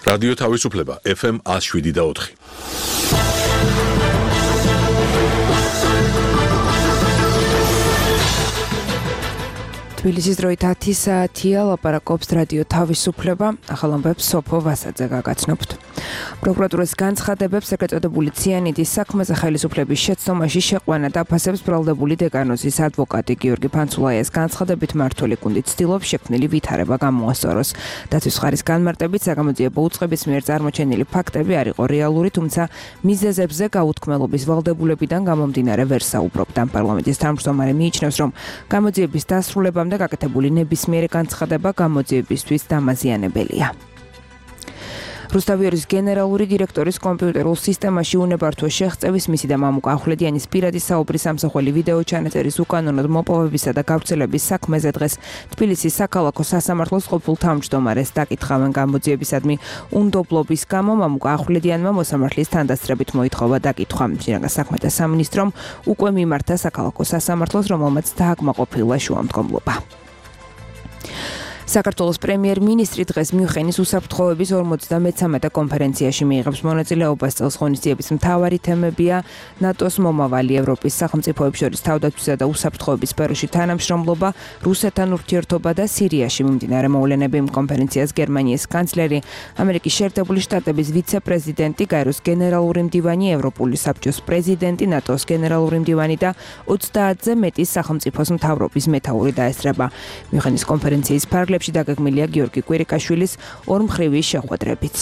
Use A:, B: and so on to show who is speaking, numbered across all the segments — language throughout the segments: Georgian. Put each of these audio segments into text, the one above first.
A: რადიო თავისუფლება FM 107.4.
B: თბილისის დროით 10 საათია, ლაპარაკობს რადიო თავისუფლება, ახალ ამბებს სოფო ვასაძე გაგაცნობთ. პროკურატურის განცხადებებს ეგრეთ წოდებული ციანიდის საქმეზე ხელისუფლების შეცდომაში შეყვანა დაფასებს ბრალდებული დეკანოზის ადვოკატი გიორგი ფანცულაიას განცხადებით მმართველი გუნდი ცდილობს შექმნილი ვითარება გამოასწოროს. დაცვის მხარის განმარტებით საგამოძიებო უწყების მიერ წარმოჩენილი ფაქტები არ იყო რეალური, თუმცა მიზეზებზე გაუთქმელობის ვალდებულებიდან გამომდინარე ვერ საუბრობდა. პარლამენტის თავმჯდომარე მიიჩნევს, რომ გამოძიების დასრულებამდე გაკეთებული ნებისმიერი განცხადება გამოძიებისთვის დამაზიანებელია. რუსთავიერის გენერალური დირექტორის კომპიუტერულ სისტემაში უნებართვო შეღწევის მისი და მამუკა ახვლედიანის პირადი საუბრის ამსახველი ვიდეო ჩანაწერის უკანონოდ მოპოვებისა და გავრცელების საქმეზე დღეს თბილისის საქალაქო სასამართლოს ყოფილ თავმჯდომარეს დაკითხავენ. გამოძიებისადმი უნდობლობის გამო მამუკა ახვლედიანმა მოსამართლის თანდასწრებით მოითხოვა დაკითხვა. შინაგან საქმეთა სამინისტრომ უკვე მიმართა საქალაქო სასამართლოს, რომელმაც დააკმაყოფილა შუამდგომლობა. საქართველოს პრემიერ-მინისტრი დღეს მიუნხენის უსაფრთხოების 53 კონფერენციაში მიიღებს მონაწილეობას. წელს ღონისძიების მთავარი თემებია ნატოს მომავალი, ევროპის სახელმწიფოებს შორის თავდაცვისა და უსაფრთხოების სფეროში თანამშრომლობა, რუსეთთან ურთიერთობა და სირიაში მიმდინარე მოვლენები. კონფერენციას გერმანიის კანცლერი, ამერიკის შეერთებული შტატების ვიცე-პრეზიდენტი, გაეროს გენერალური მდივანი, ევროპული საბჭოს პრეზიდენტი, ნატოს გენერალური მდივანი და 30-ზე მეტი სახელმწიფოს მთავრობის მეთაური დაესწრება. მიუნხენის კონფერენციის ფარგლებში დაგეგმილია გიორგი კვირიკაშვილის ორმხრივი შეხვედრებიც.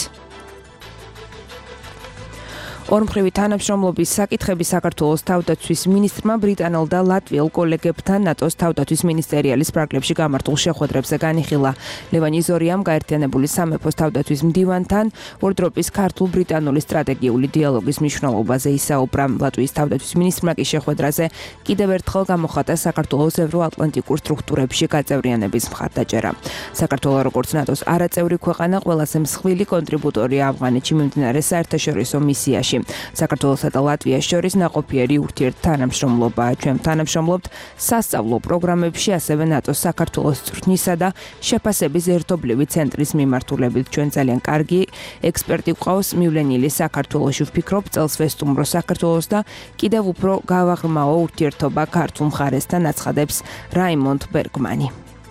B: ორმხრივი თანამშრომლობის საკითხები საქართველოს თავდაცვის მინისტრმა ბრიტანელ და ლატვიელ კოლეგებთან ნატოს თავდაცვის მინისტერიალის ფარგლებში გამართულ შეხვედრებზე განიხილა. ლევან იზორიამ გაერთიანებული სამეფოს თავდაცვის მდივანთან ვორდროპის ქართულ-ბრიტანული სტრატეგიული დიალოგის მნიშვნელობაზე ისაუბრა. ლატვიის თავდაცვის მინისტრმა კი შეხვედრაზე კიდევ ერთხელ გამოხატა საქართველოს ევროატლანტიკურ სტრუქტურებში გაწევრიანების მხარდაჭერა. საქართველო როგორც ნატოს არაწევრი ქვეყანა ყველაზე მსხვილი კონტრიბუტორია ავღანეთში მიმდინარე საერთაშორისო მისიაში. საქართველოსა და ლატვიას შორის ნაყოფიერი ურთიერთთანამშრომლობაა. ჩვენ თანამშრომლობთ სასწავლო პროგრამებში, ასევე ნატოს საქართველოს წვრთნისა და შეფასების ერთობლივი ცენტრის მიმართულებით. ჩვენ ძალიან კარგი ექსპერტი გვყავს მივლენილი საქართველოში. ვფიქრობ, წელს ვესტუმრო საქართველოს და კიდევ უფრო გავაღრმაო ურთიერთობა ქართულ მხარესთან, აცხადებს რაიმონდ ბერგმანი.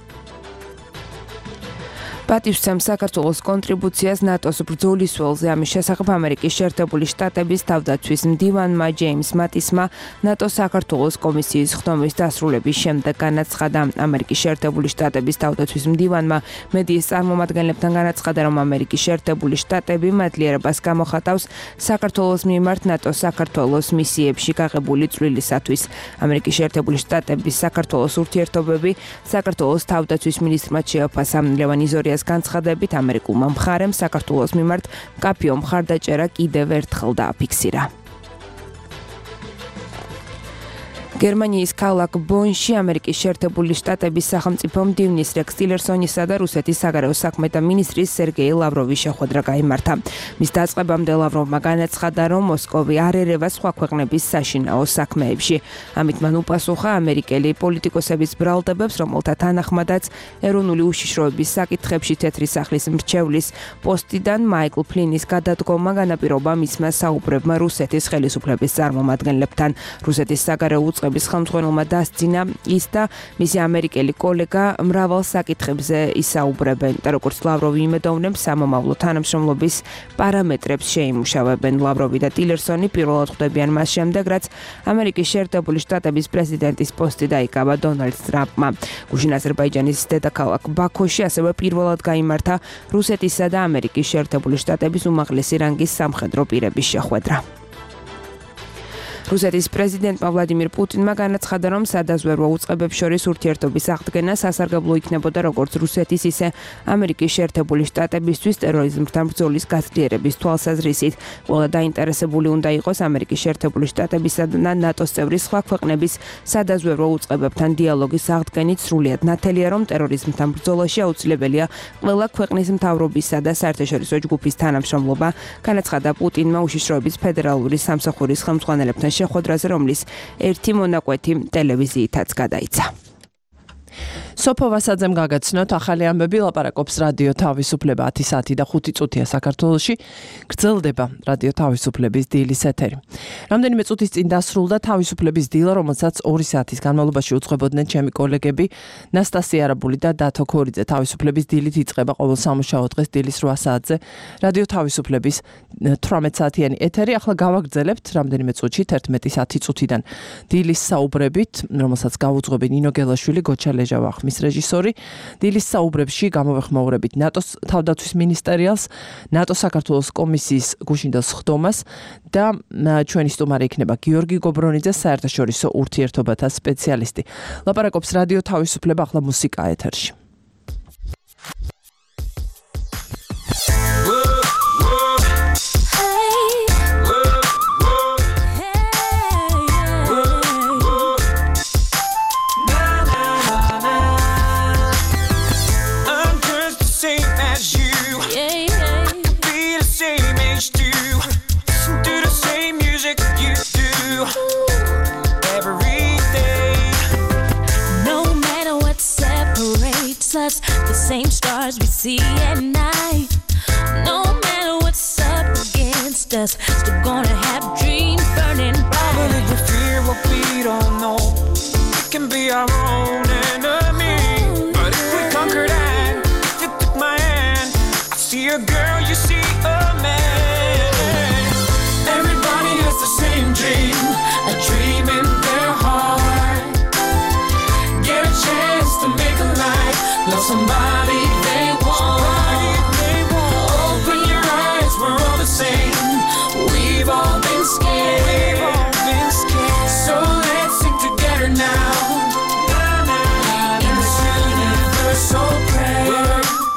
B: პატივსცემს საქართველოს კონტრიბუციას ნატოს ბრძოლის ველზე. ამის შესახებ ამერიკის შეერთებული შტატების თავდაცვის მდივანმა ჯეიმს მატისმა ნატოს საქართველოს კომისიის ხდომის დასრულების შემდეგ განაცხადა. ამერიკის შეერთებული შტატების თავდაცვის მდივანმა მედიის წარმომადგენლებთან განაცხადა, რომ ამერიკის შეერთებული შტატები მადლიერებას გამოხატავს საქართველოს მიმართ ნატოს საქართველოს მისიებში გაღებული წვლილისათვის. ამერიკის შეერთებული შტატების საქართველოს ურთიერთობები საქართველოს თავდაცვის მინისტრმა შეაფასა. ლევან იზორიას განცხადებით ამერიკულმა მხარემ საქართველოს მიმართ მკაფიო მხარდაჭერა კიდევ ერთხელ დააფიქსირა. გერმანიის ქალაქ ბონში ამერიკის შეერთებული შტატების სახელმწიფო მდივნის რექს ტილერსონისა და რუსეთის საგარეო საქმეთა მინისტრის სერგეი ლავროვის შეხვედრა გაიმართა. მის დაწყებამდე ლავროვმა განაცხადა, რომ მოსკოვი არ ერევა სხვა ქვეყნების საშინაო საქმეებში. ამით მან უპასუხა ამერიკელი პოლიტიკოსების ბრალდებებს, რომელთა თანახმადაც ეროვნული უშიშროების საკითხებში თეთრი სახლის მრჩევლის პოსტიდან მაიკლ ფლინის გადადგომა განაპირობა მისმა საუბრებმა რუსეთის ხელისუფლების წარმომადგენლებთან. რუსეთის საგარეო უწყების ხელმძღვანელმა დასძინა ის და მისი ამერიკელი კოლეგა მრავალ საკითხებზე ისაუბრებენ და როგორც ლავროვი იმედოვნებს, სამომავლო თანამშრომლობის პარამეტრებს შეიმუშავებენ. ლავროვი და ტილერსონი პირველად ხვდებიან მას შემდეგ, რაც ამერიკის შეერთებული შტატების პრეზიდენტის პოსტი დაიკავა დონალდ ტრამპმა. გუშინ აზერბაიჯანის დედაქალაქ ბაქოში ასევე პირველად გაიმართა რუსეთისა და ამერიკის შეერთებული შტატების უმაღლესი რანგის სამხედრო პირების შეხვედრა. რუსეთის პრეზიდენტმა ვლადიმირ პუტინმა განაცხადა, რომ სადაზვერვო უწყებებს შორის ურთიერთობის აღდგენა სასარგებლო იქნებოდა როგორც რუსეთის, ისე ამერიკის შეერთებული შტატებისთვის ტერორიზმთან ბრძოლის გაცვლიერების თვალსაზრისით. ყველა დაინტერესებული უნდა იყოს ამერიკის შეერთებული შტატებისა და ნატოს წევრი სხვა ქვეყნების სადაზვერვო უწყებებთან დიალოგის აღდგენით. სრულიად ნათელია, რომ ტერორიზმთან ბრძოლაში აუცილებელია ყველა ქვეყნის მთავრობისა და საერთაშორისო ჯგუფის თანამშრომლობა, განაცხადა პუტინმა უშიშროების ფედერალური სამსახურის ხელმძღვანელებთან შეხვედრაზე, რომლის ერთი მონაკვეთი ტელევიზიითაც გადაიცა.
C: სოფო ვასაძემ გაგაცნოთ ახალი ამბები ლაპარაკობს რადიო თავისუფლება 10 საათი და 5 წუთია საქართველოში გრძელდება რადიო თავისუფლების დილის ეთერი. რამდენიმე წუთის წინ დასრულდა თავისუფლების დილა, რომელსაც 2 საათის განმავლობაში უძღვებოდნენ ჩემი კოლეგები ნასტასია არაბული და დათო ქორიძე. თავისუფლების დილით იწყება ყოველ სამუშაო დღეს დილის 8 საათზე რადიო თავისუფლების 18 საათიანი ეთერი. ახლა გავაგრძელებთ რამდენიმე წუთში 11 საათი წუთიდან დილის საუბრებით, რომელსაც გავუძღვები ნინო გელაშვილი, გოჩა ლეჟავა მის რეჟისორი. დილის საუბრებში გამოვეხმაურებით ნატოს თავდაცვის მინისტერიალს, ნატო საქართველოს კომისიის გუშინდელ სხდომას და ჩვენი სტუმარი იქნება გიორგი გობრონიძე, საერთაშორისო ურთიერთობათა სპეციალისტი. ლაპარაკობს რადიო თავისუფლება, ახლა მუსიკა ეთერში.
D: Us, the same stars we see at night. No matter what's up against us, still gonna have dreams burning bright.
E: I believe the fear what we don't know, it can be our own enemy. But if we conquer that, if you took my hand, I see a girl, you see a man. Everybody has the same dream, a dream in their heart. Get a chance to make a life. Love somebody they want. Open your eyes, we're all the same. We've all been scared. So let's sing together now. In this universal prayer.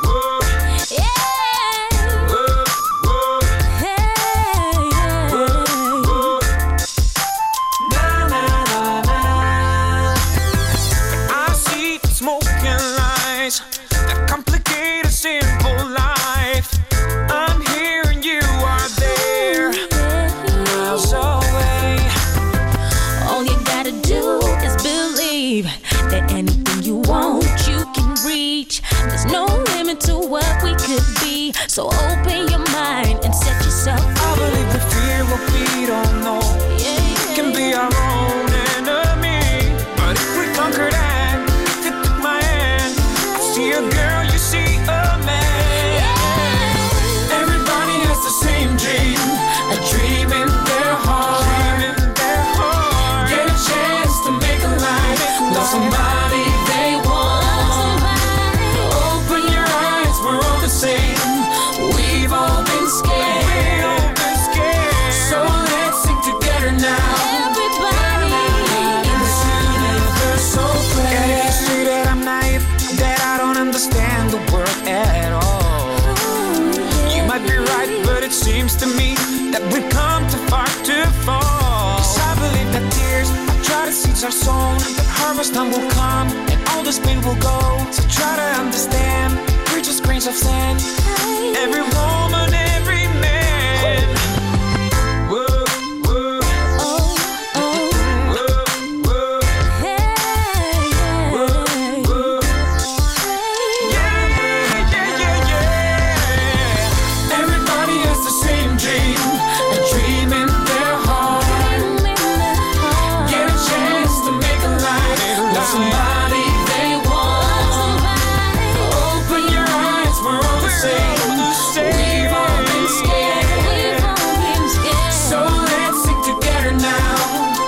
E: I see smoke and lies that complicate a simple life. I'm here and you are there, miles away.
D: All you gotta do is believe that anything you want, you can reach. There's no limit to what we could be. So open your mind and set yourself
E: I believe the fear what we don't know, it can be our own enemy. But if we conquer that, if you took my hand, I see a girl, you see a man. Everybody has the same dream, a dream in their heart. Get a chance to make a life. Love somebody they want. Open your eyes, we're all the same. We've all been scared. So let's sing together now.
D: everybody.
E: In this universal prayer. And if you say that I'm naive, that I don't understand the world at all, you might be right, but it seems to me that we've come too far to fall. 'Cause I believe that tears are try to seeds are sown, that harvest time will come and all this pain will go. So try to understand, we're just grains of sand. Every woman, every man. Whoa, whoa,
D: Oh, oh,
E: whoa, whoa,
D: hey,
E: whoa, whoa. Yeah, yeah, yeah, yeah. Everybody has the same dream, a dream in their heart. Get a chance to make a life. Love somebody they want. Open your eyes, we're all the same. We've all been scared. So let's sing together now.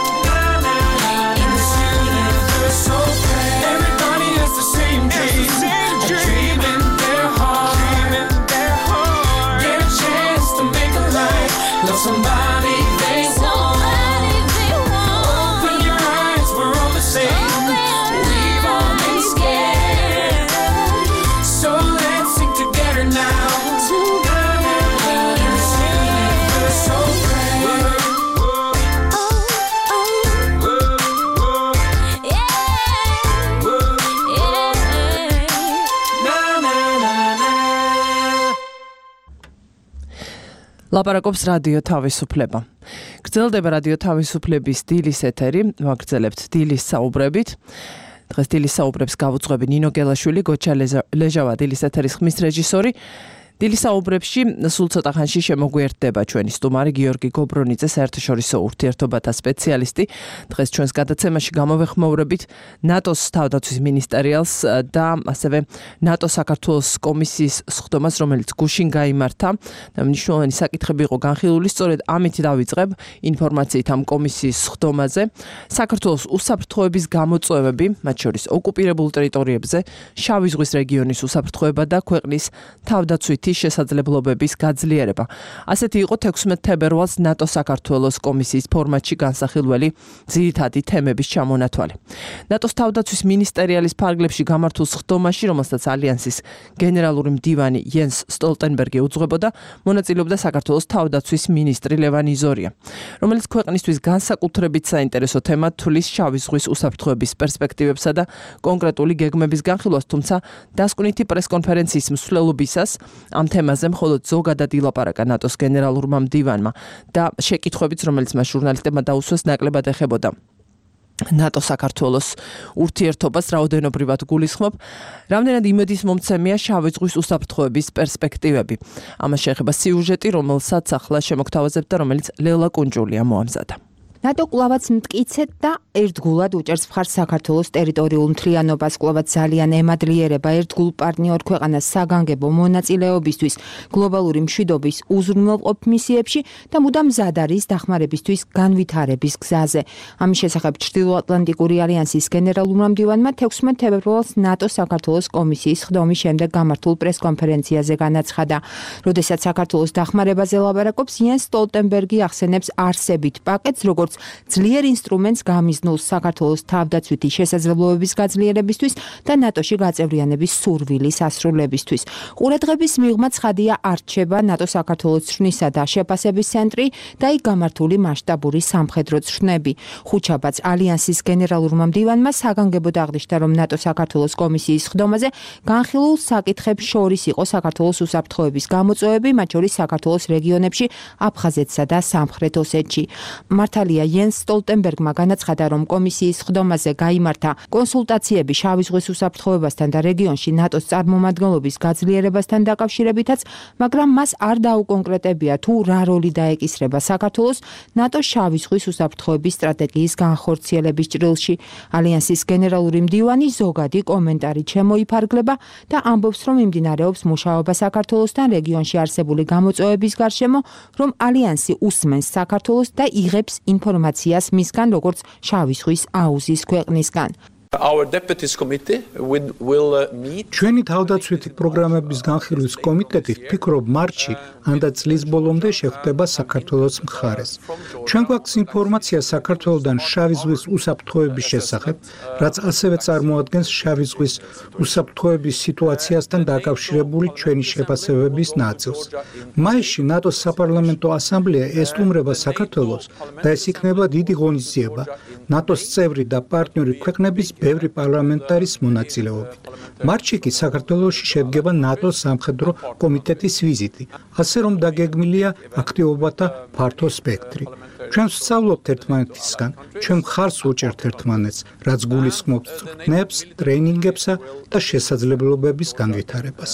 E: In this universal prayer. Everybody has the same dream, a dream in their heart. Get a chance to make a life. Love somebody they want. Open your eyes, we're all the same. We've all been scared. So let's sing together now. In this universal prayer. Na na na na.
C: ლაპარაკობს რადიო თავისუფლება. გრძელდება რადიო თავისუფლების დილის ეთერი, ვაგრძელებთ დილის საუბრებით. დღეს დილის საუბრებს გავუძღვები ნინო გელაშვილი, გოჩა ლეჟავა დილის ეთერის ხმის რეჟისორი. დილის საუბრებში სულ ცოტა ხანში შემოგვიერთდება ჩვენი სტუმარი გიორგი გობრონიძე, საერთაშორისო ურთიერთობათა სპეციალისტი. დღეს ჩვენს გადაცემაში გამოვეხმაურებით ნატოს თავდაცვის მინისტერიალს და ასევე ნატო საქართველოს კომისიის სხდომას, რომელიც გუშინ გაიმართა. და მნიშვნელოვანი საკითხები იყო განხილული, სწორედ ამით დავიწყებ ინფორმაციით ამ კომისიის სხდომაზე. საქართველოს უსაფრთხოების გამოწვევები, მათ შორის ოკუპირებულ ტერიტორიებზე, შავი ზღვის რეგიონის უსაფრთხოება და ქვეყნის თავდაცვით შესაძლებლობების გაძლიერება. ასეთი იყო 16 თებერვალს ნატო საქართველოს კომისიის ფორმატში განსახილველი ძირითადი თემების ჩამონათვალი. ნატოს თავდაცვის მინისტერიალის ფარგლებში გამართულ სხდომაში, რომელსაც ალიანსის გენერალური მდივანი იენს სტოლტენბერგი უძღვებოდა, მონაწილეობდა საქართველოს თავდაცვის მინისტრი ლევან იზორია, რომელიც ქვეყნისთვის განსაკუთრებით საინტერესო თემად თვლის შავი ზღვის უსაფრთხოების პერსპექტივებსა და კონკრეტული გეგმების განხილვას, თუმცა დასკვნითი პრესკონფერენციის მსვლელობისას ამ თემაზე მხოლოდ ზოგადად ილაპარაკა ნატოს გენერალურმა მდივანმა და შეკითხვებიც, რომელიც მას ჟურნალისტებმა დაუსვეს, ნაკლებად ეხებოდა ნატო საქართველოს ურთიერთობას, რაოდენობრივად გულისხმობ, რამდენად იმედის მომცემია შავი ზღვის უსაფრთხოების პერსპექტივები. ამას შეეხება სიუჟეტი, რომელსაც ახლა შემოგთავაზებთ და რომელიც ლელა კუნჯულია მოამზადა.
B: ნატო კვლავაც მტკიცედ და ერთგულად უჭერს მხარს საქართველოს ტერიტორიულ მთლიანობას, კვლავაც ძალიან ემადლიერება ერთგულ პარტნიორ ქვეყანას საგანგებო მონაწილეობისთვის გლობალური მშვიდობის უზრუნველყოფ მისიებში და მუდამ მზად არის დახმარებისთვის განვითარების გზაზე. ამის შესახებ ჩრდილოატლანტიკური ალიანსის გენერალურმა მდივანმა 16 თებერვალს ნატო საქართველოს კომისიის სხდომის შემდეგ გამართულ პრესკონფერენციაზე განაცხადა. როდესაც საქართველოს დახმარებაზე ლაპარაკობს, იენს სტოლტენბერგი ახსენებს არსებით პაკეტს, როგორც ძლიერ ინსტრუმენტს გამიზნულს საქართველოს თავდაცვითი შესაძლებლობების გაძლიერებისთვის და ნატოში გაწევრიანების სურვილის ასრულებისთვის. ყურადღების მიღმა ცხადია არჩება ნატო საქართველოს ცხრნისა და შეფასების ცენტრი და იქ გამართული მასშტაბური სამხედრო ცხრნები. ხუჩაბაც ალიანსის გენერალურმა მდივანმა საგანგებოდ აღნიშნა, რომ ნატო საქართველოს კომისიის სხდომაზე განხილულ საკითხებს შორის იყო საქართველოს უსაფრთხოების გამოწვევები, მათ შორის საქართველოს რეგიონებში, აფხაზეთსა და სამხრეთ ოსეთში. მართალია იენს სტოლტენბერგმა განაცხადა, რომ კომისიის სხდომაზე გაიმართა კონსულტაციები შავი ზღვის უსაფრთხოებასთან და რეგიონში ნატოს წარმომადგენლობის გაძლიერებასთან დაკავშირებითაც, მაგრამ მას არ დაუკონკრეტებია თუ რა როლი დაეკისრება საქართველოს ნატოს შავი ზღვის უსაფრთხოების სტრატეგიის განხორციელების ჭრილში. ალიანსის გენერალური მდივანი ზოგადი კომენტარით შემოიფარგლება და ამბობს, რომ მიმდინარეობს მუშაობა საქართველოსთან რეგიონში არსებული გამოწვევების გარშემო, რომ ალიანსი უსმენს საქართველოს და იღებს ინფორმაციას მისგან, როგორც შავი ზღვის აუზის ქვეყნისგან.
F: ჩვენი თავდაცვითი პროგრამების განხილვის კომიტეტი ვფიქრობ მარტში ანდა წლის ბოლომდე შეხვდება საქართველოს მხარეს. ჩვენ გვაქვს ინფორმაცია საქართველოდან შავი ზღვის უსაფრთხოების შესახებ, რაც ასევე წარმოადგენს შავი ზღვის უსაფრთხოების სიტუაციასთან დაკავშირებული ჩვენი შეფასებების ნაწილს. მაისში ნატოს საპარლამენტო ასამბლეა ესტუმრება საქართველოს და ეს იქნება დიდი ღონისძიება ნატოს წევრი და პარტნიორი ქვეყნების ბევრი პარლამენტარის მონაწილეობით. მარტში კი საქართველოში შედგება ნატოს სამხედრო კომიტეტის ვიზიტი, ასე რომ დაგეგმილია აქტივობათა ფართო სპექტრი. ჩვენ ვსწავლობთ ერთმანეთისგან, ჩვენ მხარს ვუჭერთ ერთმანეთს, რაც გულისხმობს წვრთნებს, ტრეინინგებსა და შესაძლებლობების განვითარებას.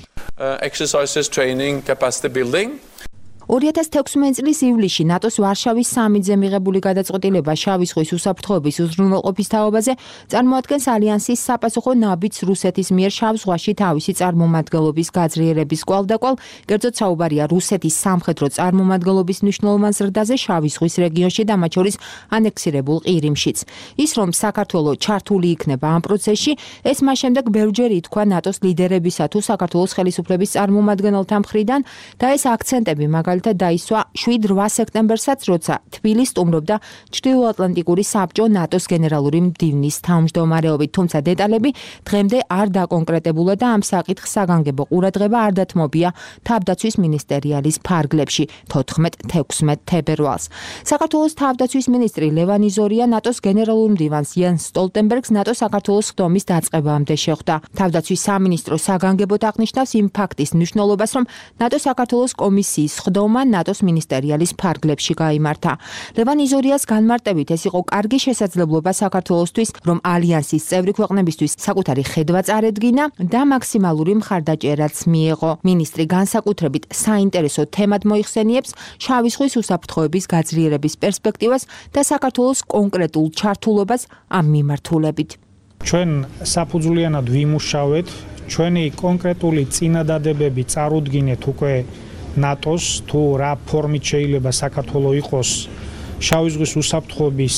B: 2016 წლის ივლისში ნატოს ვარშავის სამიტზე მიღებული გადაწყვეტილება შავი ზღვის უსაფრთხოების უზრუნველყოფის თაობაზე წარმოადგენს ალიანსის საპასუხო ნაბიჯს რუსეთის მიერ შავ ზღვაში თავისი წარმომადგენლობის გაძლიერების კვალდაკვალ, კერძოდ საუბარია რუსეთის სამხედრო წარმომადგენლობის მნიშვნელოვან ზრდაზე შავი ზღვის რეგიონში და მათ შორის ანექსირებულ ყირიმშიც. ის, რომ საქართველო ჩართული იქნება ამ პროცესში, ეს მას შემდეგ ბევრჯერ ითქვა ნატოს ლიდერებისა თუ საქართველოს ხელისუფლების წარმომადგენელთა მხრიდან და ეს აქცენტები მაგალითად დაისვა 7-8 სექტემბერსაც, როცა თბილისს სტუმრობდა ჩრდილოატლანტიკური საბჭო ნატოს გენერალური მდივნის თავმჯდომარეობით, თუმცა დეტალები დღემდე არ დაკონკრეტებულა და ამ საკითხს საგანგებო ყურადღება არ დათმობია თავდაცვის მინისტერიალის ფარგლებში 14-16 თებერვალს. საქართველოს თავდაცვის მინისტრი ლევან იზორია ნატოს გენერალურ მდივანს იენს სტოლტენბერგს ნატოს საქართველოს სხდომის დაწყებამდე შეხვდა. თავდაცვის სამინისტრო საგანგებოდ აღნიშნავს იმ ფაქტის მნიშვნელობას, რომ ნატოს საქართველოს კომისიის სხდომა ხმა ნატოს მინისტერიალის ფარგლებში გაიმართა. ლევან იზორიას განმარტებით ეს იყო კარგი შესაძლებლობა საქართველოსთვის, რომ ალიანსის წევრი ქვეყნებისთვის საკუთარი ხედვა წარედგინა და მაქსიმალური მხარდაჭერაც მიეღო. მინისტრი განსაკუთრებით საინტერესო თემად მოიხსენიებს შავი ზღვის უსაფრთხოების გაძლიერების პერსპექტივას და საქართველოს კონკრეტულ ჩართულობას ამ მიმართულებით.
G: ჩვენ საფუძვლიანად ვიმუშავეთ, ჩვენი კონკრეტული წინადადებები წარუდგინეთ უკვე ნატოს, თუ რა ფორმით შეიძლება საქართველოს იყოს შავი ზღვის უსაფრთხოების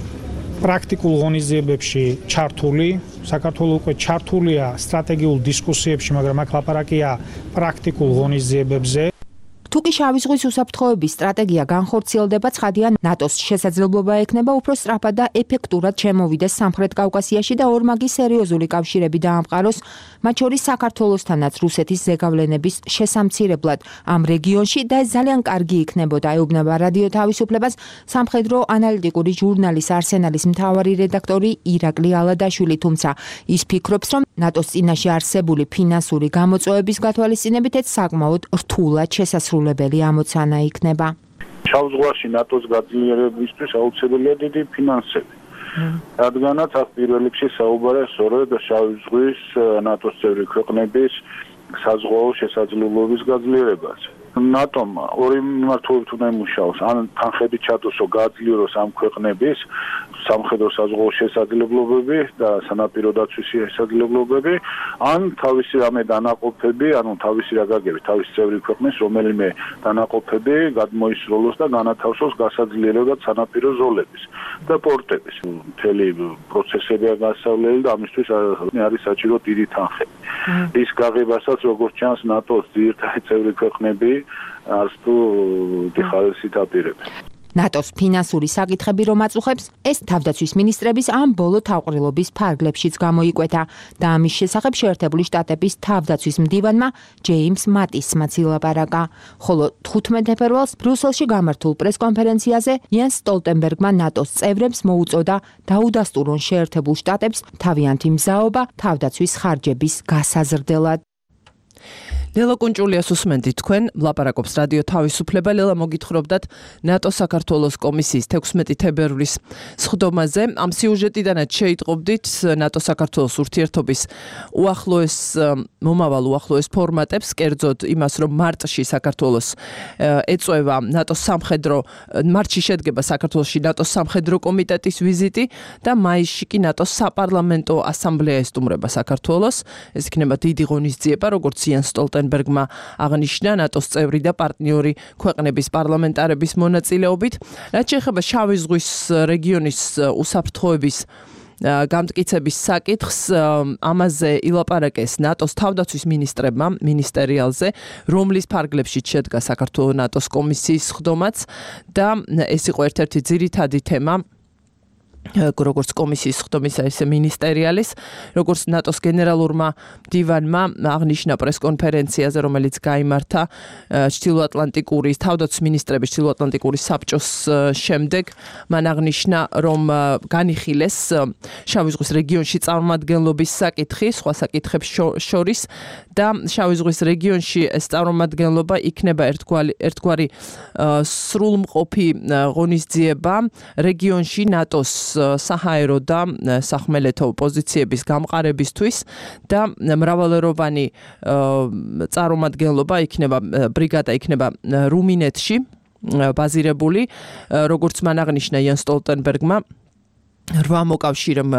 G: პრაქტიკულ ღონისძიებებში ჩართული. საქართველოს უკვე ჩართულია სტრატეგიულ დისკუსიებში, მაგრამ აქ ლაპარაკია პრაქტიკულ ღონისძიებებზე.
B: თუკი შავი ზღვის უსაფრთხოების სტრატეგია განხორციელდება, ცხადია ნატოს შესაძლებლობა ექნება უფრო სწრაფად და ეფექტურად შემოვიდეს სამხრეთ კავკასიაში და ორმაგი სერიოზული კავშირები დაამყაროს, მათ შორის საქართველოსთანაც რუსეთის ზეგავლენების შესამცირებლად ამ რეგიონში და ეს ძალიან კარგი იქნებოდა, ეუბნება რადიო თავისუფლებას სამხედრო ანალიტიკური ჟურნალის არსენალის მთავარი რედაქტორი ირაკლი ალადაშვილი, თუმცა ის ფიქრობს, რომ ნატოს წინაშე არსებული ფინანსური გამოწვევების გათვალისწინებით ეს საკმაოდ რთულად შესასრულებელი ამოცანა იქნება.
H: შავ ზღვაში ნატოს გაძლიერებისთვის აუცილებელია დიდი ფინანსები. რადგანაც აქ პირველ რიგში საუბარია სწორედ შავი ზღვის ნატოს წევრი ქვეყნების საზღვაო შესაძლებლობების გაძლიერებაზე. ნატომ ორი მიმართულებით უნდა იმუშაოს, ან თანხები ჩადოსო გააძლიეროს ამ ქვეყნების სამხედრო საზღვაო შესაძლებლობები და სანაპირო დაცვის შესაძლებლობები, ან თავისი რამე დანაყოფები, ანუ თავისი რა გაგები, თავისი წევრი ქვეყნის რომელიმე დანაყოფები გადმოისროლოს და განათავსოს გასაძლიერებლად სანაპირო ზოლების და პორტების. მთელი პროცესებია გასავლელი და ამისთვის არის საჭირო დიდი თანხები. ის გაღებასაც როგორც ჩანს ნატოს ძირითადი წევრი ქვეყნები არც თუ დიხარისით აპირებენ.
B: ნატოს ფინანსური საკითხები რომ აწუხებს, ეს თავდაცვის მინისტრების ამ ბოლო თავყრილობის ფარგლებშიც გამოიკვეთა და ამის შესახებ შეერთებული შტატების თავდაცვის მდივანმა ჯეიმს მატისმაც ილაპარაკა. ხოლო 15 ფებრუარს ბრიუსელში გამართულ პრესკონფერენციაზე იანს სტოლტენბერგმა ნატოს წევრებს მოუწოდა დაუდასტურონ შეერთებულ შტატებს თავიანთი მზაობა თავდაცვის ხარჯების გასაზრდელად.
C: ლელა კუნჭულიას უსმენთ თქვენ, ლაპარაკობს რადიო თავისუფლება. ლელა, მოგითხრობდათ ნატო საქართველოს კომისიის 16 თებერვლის სხდომაზე. ამ სიუჟეტიდანაც შეიტყობდით ნატო საქართველოს ურთიერთობის მომავალ უახლოეს ფორმატებს, კერძოდ იმას, რომ მარტში საქართველოს ეწევა ნატოს მარტში შედგება საქართველოში ნატოს სამხედრო კომიტეტის ვიზიტი და მაისში კი ნატოს საპარლამენტო ასამბლეა ესტუმრება საქართველოს. ეს იქნება დიდი ღონისძიება, როგორც იანს სტოლტენბერგმა აღნიშნა ნატოს წევრი და პარტნიორი ქვეყნების პარლამენტარების მონაწილეობით. რაც შეეხება შავი ზღვის რეგიონის უსაფრთხოების გამტკიცების საკითხს, ამაზე ილაპარაკეს ნატოს თავდაცვის მინისტრებმა მინისტერიალზე, რომლის ფარგლებში შედგა საქართველოს ნატოს კომისიის სხდომაც და ეს იყო ერთ-ერთი ძირითადი თემა როგორც კომისიის სხდომისა, ისე მინისტერიალის, როგორც ნატოს გენერალურმა მდივანმა აღნიშნა პრესკონფერენციაზე, რომელიც გაიმართა თავდაცვის მინისტრების ჩრდილოატლანტიკური საბჭოს შემდეგ, მან აღნიშნა, რომ განიხილეს შავი ზღვის რეგიონში წარმომადგენლობის საკითხი, სხვა საკითხებს შორის და შავი ზღვის რეგიონში ეს წარმომადგენლობა იქნება ერთგვარი სრულმყოფი ღონისძიება რეგიონში ნატოს საჰაერო და სახმელეთო პოზიციების გამყარებისთვის და მრავალეროვანი წარმომადგენლობა ბრიგადა იქნება რუმინეთში ბაზირებული, როგორც მან აღნიშნა იან სტოლტენბერგმა, 8 მოკავშირემ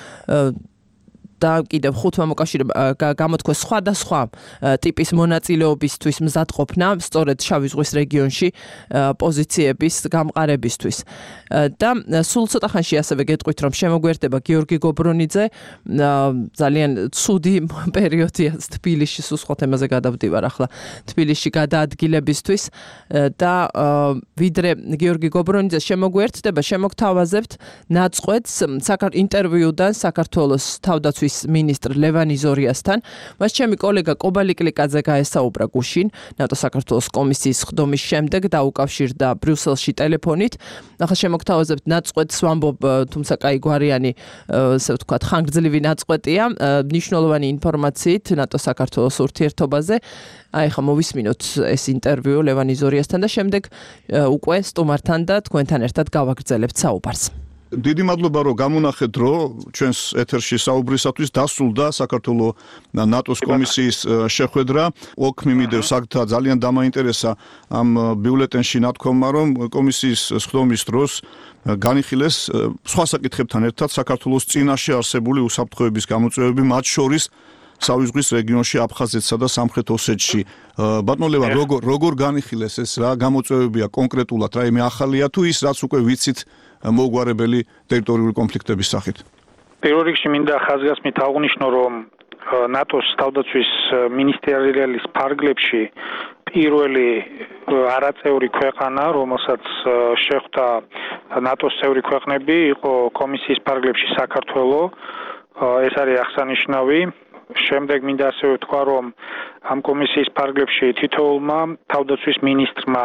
C: და კიდევ 5 მოკავშირემ გამოთქვეს სხვადასხვა ტიპის მონაწილეობისთვის მზადყოფნა სწორედ შავი ზღვის რეგიონში პოზიციების გამყარებისთვის. და სულ ცოტა ხანში ასევე გეტყვით, რომ შემოგვერდება გიორგი გობრონიძე, ძალიან ცუდი პერიოდია თბილისში, სულ სხვა თემაზე გადავდივარ ახლა თბილისში გადაადგილებისთვის და ვიდრე გიორგი გობრონიძე შემოგვერთდება, შემოგთავაზებთ ნაწყვეტს ინტერვიუდან საქართველოს თავდაცვის საქმეების მინისტრ ლევან იზორიასთან. მას ჩემი კოლეგა კობალი კლიკაძე გაესაუბრა გუშინ ნატოს საქართველოს კომისიის ხდომის შემდეგ და უკავშირდა ბრიუსელში ტელეფონით. ახლა შემოგთავაზებთ ნაწყვეტს ვამბობ, თუმცა კაი გვარიანი, ასე ვთქვათ, ხანგრძლივი ნაწყვეტია, მნიშვნელოვანი ინფორმაციით ნატოს საქართველოს ურთიერთობაზე. აი ხა მოვისმინოთ ეს ინტერვიუ ლევან იზორიასთან და შემდეგ უკვე სტუმართან და თქვენთან ერთად გავაგრძელებთ საუბარს.
I: დიდი მადლობა რომ გამონახეთ რომ ჩვენს ეთერში საუბრისათვის დასრულდა საქართველოს ნატოს კომისიის შეხვედრა. ოქმი მიდევს აქ ძალიან დამაინტერესა ამ ბიულეტენში ნათქვამა რომ კომისიის სხდომის დროს განიხილეს სხვა საკითხებთან ერთად საქართველოს წინაშე არსებული უსაფრთხოების გამოწვევები, მათ შორის საუზღვის რეგიონში აფხაზეთსა და სამხრეთ ოსეთში. ბატონ ლევან, როგორ განიხილეს ეს რა გამოწვევებია კონკრეტულად, რაიმე ახალია თუ ის რაც უკვე ვიცით მოგვარებელი ტერიტორიული კონფლიქტების სახით?
G: პირველ რიგში მინდა ხაზგასმით აღვნიშნო, რომ ნატოს თავდაცვის მინისტერიალის ფარგლებში პირველი არაწევრი ქვეყანა, რომელსაც შეხვდა ნატოს წევრი ქვეყნები, იყო კომისიის ფარგლებში საქართველო. ეს არის აღსანიშნავი. შემდეგ მინდა ასევე ვთქვა, რომ ამ კომისიის ფარგლებში თითოეულმა თავდაცვის მინისტრმა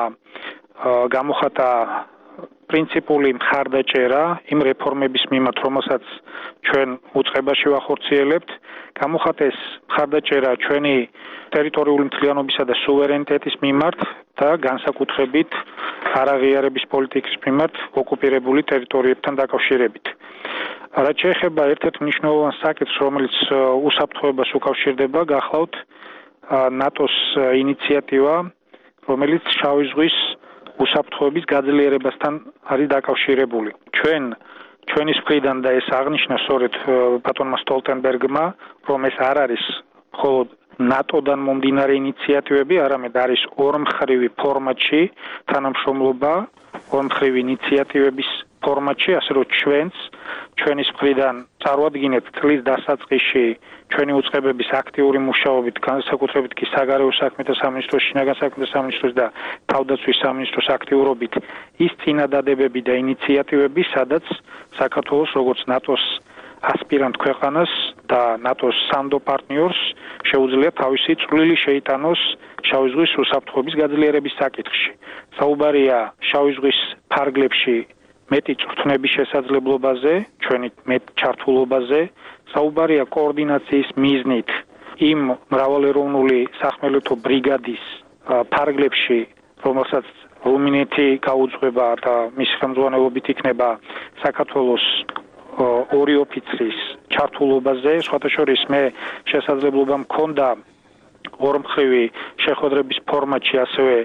G: გამოხატა პრინციპული მხარდაჭერა იმ რეფორმების მიმართ, რომელსაც ჩვენ უწყებაში ვახორციელებთ. გამოხატეს მხარდაჭერა ჩვენი ტერიტორიული მთლიანობისა და სუვერენიტეტის მიმართ და განსაკუთრებით არაღიარების პოლიტიკის მიმართ ოკუპირებული ტერიტორიებთან დაკავშირებით. რაც შეეხება ერთ-ერთ მნიშვნელოვან საკითხს, რომელიც უსაფრთხოებას უკავშირდება, გახლავთ ნატოს ინიციატივა, რომელიც შავი ზღვის უსაფრთხოების გაძლიერებასთან არის დაკავშირებული. ჩვენი მხრიდან და ეს აღნიშნა სწორედ ბატონმა სტოლტენბერგმა, რომ ეს არ არის მხოლოდ ნატოდან მომდინარე ინიციატივები, არამედ არის ორმხრივი ფორმატში თანამშრომლობა, ორმხრივი ინიციატივების ფორმატში, ასე რომ ჩვენი მხრიდან წარვადგინეთ წლის დასაწყისში ჩვენი უწყებების აქტიური მუშაობით, განსაკუთრებით კი საგარეო საქმეთა სამინისტროს, შინაგან საქმეთა სამინისტროს და თავდაცვის სამინისტროს აქტიურობით ის წინადადებები და ინიციატივები, სადაც საქართველოს როგორც ნატოს ასპირანტ ქვეყანას და ნატოს სანდო პარტნიორს შეუძლია თავისი წვლილი შეიტანოს შავი ზღვის უსაფრთხოების გაძლიერების საკითხში. საუბარია შავი ზღვის ფარგლებში მეტი წვრთნების შესაძლებლობაზე, ჩვენი მეტ ჩართულობაზე, საუბარია კოორდინაციის მიზნით იმ მრავალეროვნული სახმელეთო ბრიგადის ფარგლებში, რომელსაც რუმინეთი გაუძღვება და მის ხელმძღვანელობით იქნება საქართველოს ორი ოფიცრის ჩართულობაზე. სხვათა შორის მე შესაძლებლობა მქონდა ორმხრივი შეხვედრების ფორმატში ასევე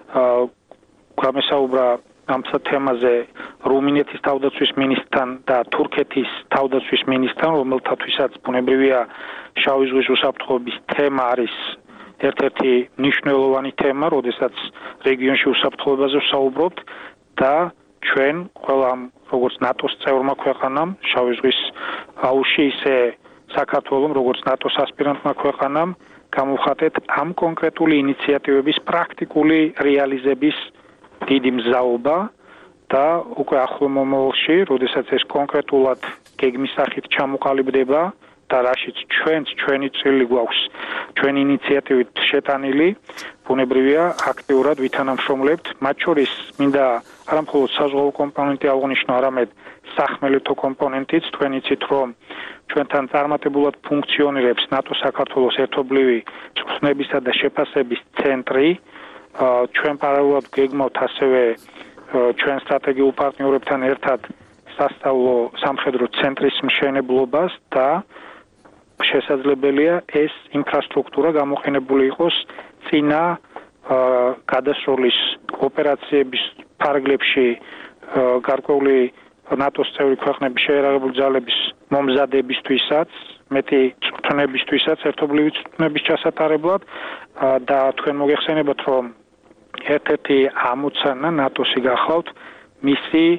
G: გამესაუბრა ამ თემაზე რუმინეთის თავდაცვის მინისტრთან და თურქეთის თავდაცვის მინისტრთან, რომელთათვისაც ბუნებრივია შავი ზღვის უსაფრთხოების თემა არის ერთ-ერთი მნიშვნელოვანი თემა, როდესაც რეგიონში უსაფრთხოებაზე ვსაუბრობთ და ჩვენ ყველამ როგორც ნატოს წევრმა ქვეყანამ შავი ზღვის აუზში, ისე საქართველოს როგორც ნატოს ასპირანტმა ქვეყანამ გამოვხატეთ ამ კონკრეტული ინიციატივების პრაქტიკული რეალიზების დიდი მზაობა და უკვე ახლო მომავალში, როდესაც ეს კონკრეტულად გეგმის სახით ჩამოყალიბდება და რაშიც ჩვენი წილი გვაქვს, ჩვენი ინიციატივით შეტანილი, ბუნებრივია აქტიურად ვითანამშრომლებთ. მათ შორის მინდა არა მხოლოდ საზღვაო კომპონენტი აღვნიშნო, არამედ სახმელეთო კომპონენტიც. თქვენ იცით, რომ ჩვენთან წარმატებულად ფუნქციონირებს ნატო საქართველოს ერთობლივი წვრთნებისა და შეფასების ცენტრი. ჩვენ პარალელურად გეგმავთ ასევე ჩვენ სტრატეგიულ პარტნიორებთან ერთად სასწავლო სამხედრო ცენტრის მშენებლობას და შესაძლებელია ეს ინფრასტრუქტურა გამოყენებული იყოს წინა გადასროლის ოპერაციების ფარგლებში გარკვეული ნატოს წევრი ქვეყნების შეერაღებული ძალების მომზადებისთვისაც, მეტი წვრთნებისთვისაც, ერთობლივი წვრთნების ჩასატარებლად და თქვენ მოგეხსენებათ, რომ ერთ-ერთი ამოცანა ნატოსი გახლავთ მისი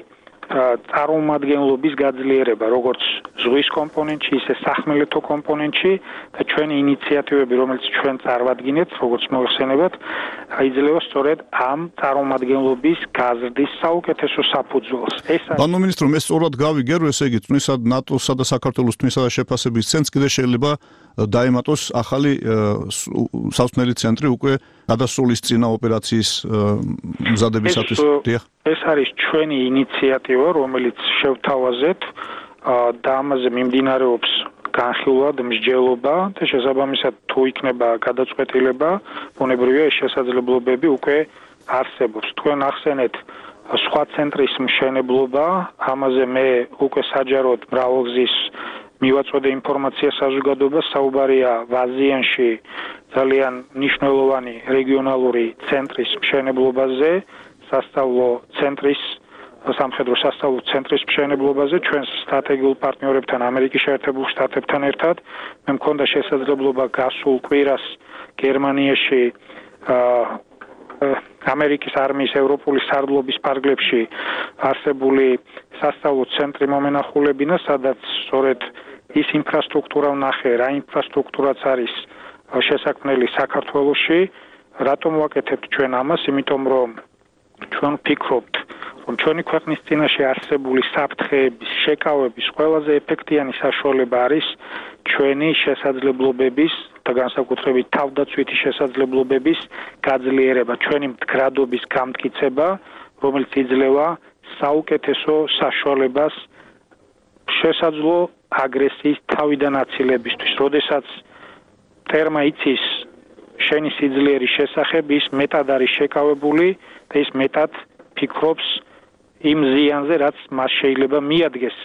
G: წარმომადგენლობის გაძლიერება, როგორც ზღვის კომპონენტში, ისე სახმელეთო კომპონენტში და ჩვენი ინიციატივები, რომელიც ჩვენ წარვადგინეთ, როგორც მოიხსენებათ, იძლევა სწორედ ამ წარმომადგენლობის გაზრდის საუკეთესო საფუძველს.
I: ბანო მინისტრო, მე სწორად გავიგერო, ესე იგი, თვისად ნატოსა და საქართველოს თვისა და შეფასების ცენტრს კიდე შეიძლება დაემატოს ახალი სასწავლებელი ცენტრი უკვე გადასროლის წინა ოპერაციის მზადებისათვის.
G: ეს არის ჩვენი ინიციატივა, რომელიც შევთავაზეთ და ამაზე მიმდინარეობს განხილვა და მსჯელობა და შესაბამისად თუ იქნება გადაწყვეტილება, ბუნებრივია ეს შესაძლებლობები უკვე არსებობს. თქვენ ახსენეთ სხვა ცენტრის მშენებლობა, ამაზე მე უკვე საჯაროდ მრავალგზის მივაწოდე ინფორმაცია საზოგადოებას, საუბარია ვაზიანში ძალიან მნიშვნელოვანი რეგიონალური ცენტრის მშენებლობაზე, სასწავლო ცენტრის სამხედრო სასწავლო ცენტრის მშენებლობაზე ჩვენს სტრატეგიულ პარტნიორებთან ამერიკის შეერთებულ შტატებთან ერთად. მე მქონდა შესაძლებლობა გასულ კვირას გერმანიაში ამერიკის არმიის ევროპული სარდლობის ფარგლებში არსებული სასწავლო ცენტრი მომენახულებინა, სადაც სწორედ ის ინფრასტრუქტურა ვნახე, რა ინფრასტრუქტურაც არის შესაქმნელი საქართველოში. რატომ ვაკეთებთ ჩვენ ამას? იმიტომ რომ ჩვენ ვფიქრობთ, რომ ჩვენი ქვეყნის წინაშე არსებული საფრთხეების შეკავების ყველაზე ეფექტიანი საშუალება არის ჩვენი შესაძლებლობების და განსაკუთრებით თავდაცვითი შესაძლებლობების გაძლიერება, ჩვენი მდგრადობის გამტკიცება, რომელიც იძლევა საუკეთესო საშუალებას შესაძლო აგრესიის თავიდან აცილებისთვის. როდესაც მტერმა იცის შენი სიძლიერის შესახებ, ის მეტად არის შეკავებული და ის მეტად ფიქრობს იმ ზიანზე, რაც მას შეიძლება მიადგეს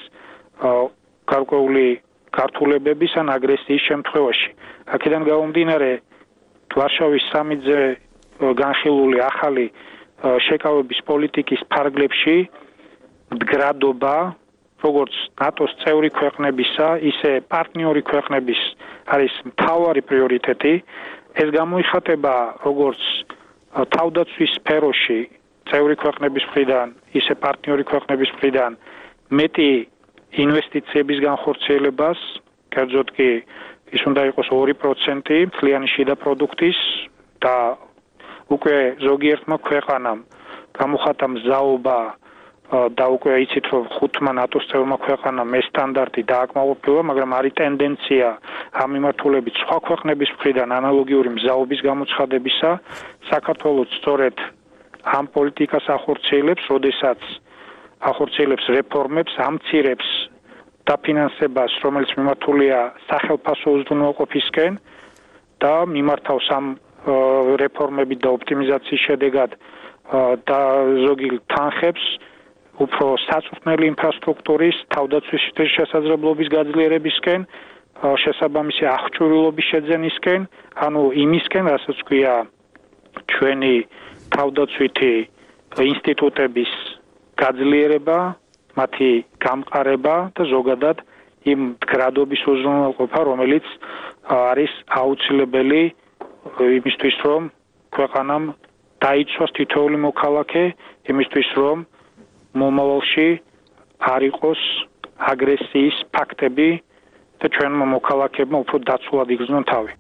G: გარკვეული გართულებების ან აგრესიის შემთხვევაში. აქედან გამომდინარე, ვარშავის სამიტზე განხილული ახალი შეკავების პოლიტიკის ფარგლებში მდგრადობა, როგორც ნატოს წევრი ქვეყნებისა, ისე პარტნიორი ქვეყნების არის მთავარი პრიორიტეტი. ეს გამოიხატება როგორც თავდაცვის სფეროში წევრი ქვეყნების მხრიდან, ისე პარტნიორი ქვეყნების მხრიდან მეტი ინვესტიციების განხორციელებას, კერძოდ კი ის უნდა იყოს 2% მთლიანი შიდა პროდუქტის და უკვე ზოგიერთმა ქვეყანამ გამოხატა მზაობა და უკვე იცით რომ 5 ნატოს წევრმა ქვეყანამ ეს სტანდარტი დააკმაყოფილა, მაგრამ არის ტენდენცია ამ მიმართულებით სხვა ქვეყნების მხრიდან ანალოგიური მზაობის გამოცხადებისა. საქართველოს სწორედ ამ პოლიტიკას ახორციელებს, როდესაც ახორციელებს რეფორმებს, ამცირებს დაფინანსებას, რომელიც მიმართულია სახელმწიფო უზრუნველყოფისკენ და მიმართავს ამ რეფორმებით და ოპტიმიზაციის შედეგად და ზოგი თანხებს უფრო საწვრთნელი ინფრასტრუქტურის თავდაცვის შესაძლებლობის გაძლიერებისკენ, შესაბამისი აღჭურვილობის შეძენისკენ, ანუ იმისკენ, რასაც ქვია ჩვენი თავდაცვითი ინსტიტუტების გაძლიერება, მათი გამყარება და ზოგადად იმ მდგრადობის უზრუნველყოფა, რომელიც არის აუცილებელი იმისთვის, რომ ქვეყანამ დაიცვას თითოეული მოქალაქე, იმისთვის, რომ მომავალში არ იყოს აგრესიის ფაქტები და ჩვენმა მოქალაქეებმა უფრო დაცულად იგრძნონ თავი.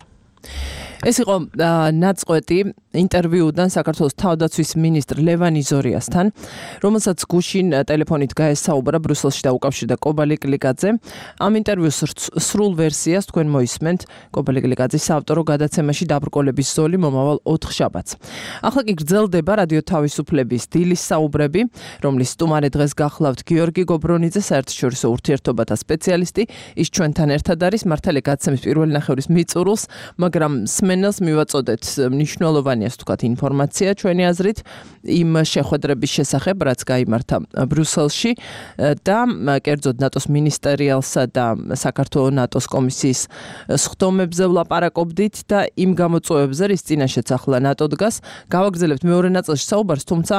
C: ეს იყო ნაწყვეტი ინტერვიუდან საქართველოს თავდაცვის მინისტრ ლევან იზორიასთან, რომელსაც გუშინ ტელეფონით გაესაუბრა ბრიუსელში და უკავშირდა კობალი კლიკაძე. ამ ინტერვიუს სრულ ვერსიას თქვენ მოისმენთ კობალი კლიკაძის საავტორო გადაცემაში დაბრკოლების ზოლი მომავალ 4 შაბათს. ახლა კი გრძელდება რადიო თავისუფლების დილის საუბრები, რომლის სტუმარი დღეს გახლავთ გიორგი გობრონიძე, საერთაშორისო ურთიერთობათა სპეციალისტი. ის ჩვენთან ერთად არის მართალი გადაცემის პირველი ნახევრის მიწურულს, მაგრამ სმენელს მივაწოდეთ მნიშვნელოვანია ვთქვათ ინფორმაცია ჩვენი აზრით იმ შეხვედრების შესახებ, რაც გაიმართა ბრიუსელში და კერძოდ ნატოს მინისტერიალსა და საქართველოს ნატოს კომისიის სხდომებზე ვლაპარაკობდით და იმ გამოწვევებზე, რის წინაშეც ახლა ნატო დგას. გავაგრძელებთ მეორე ნაწილში საუბარს, თუმცა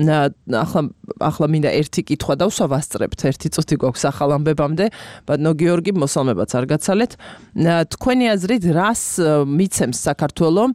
C: ახლა მინდა ერთი კითხვა დავსვასწრებთ, ერთი წუთი გვაქვს ახალ ამბებამდე. ბატონო გიორგი, მოსალმებაც არ გაცალეთ. თქვენი აზრით რას მიცემს საქართველოს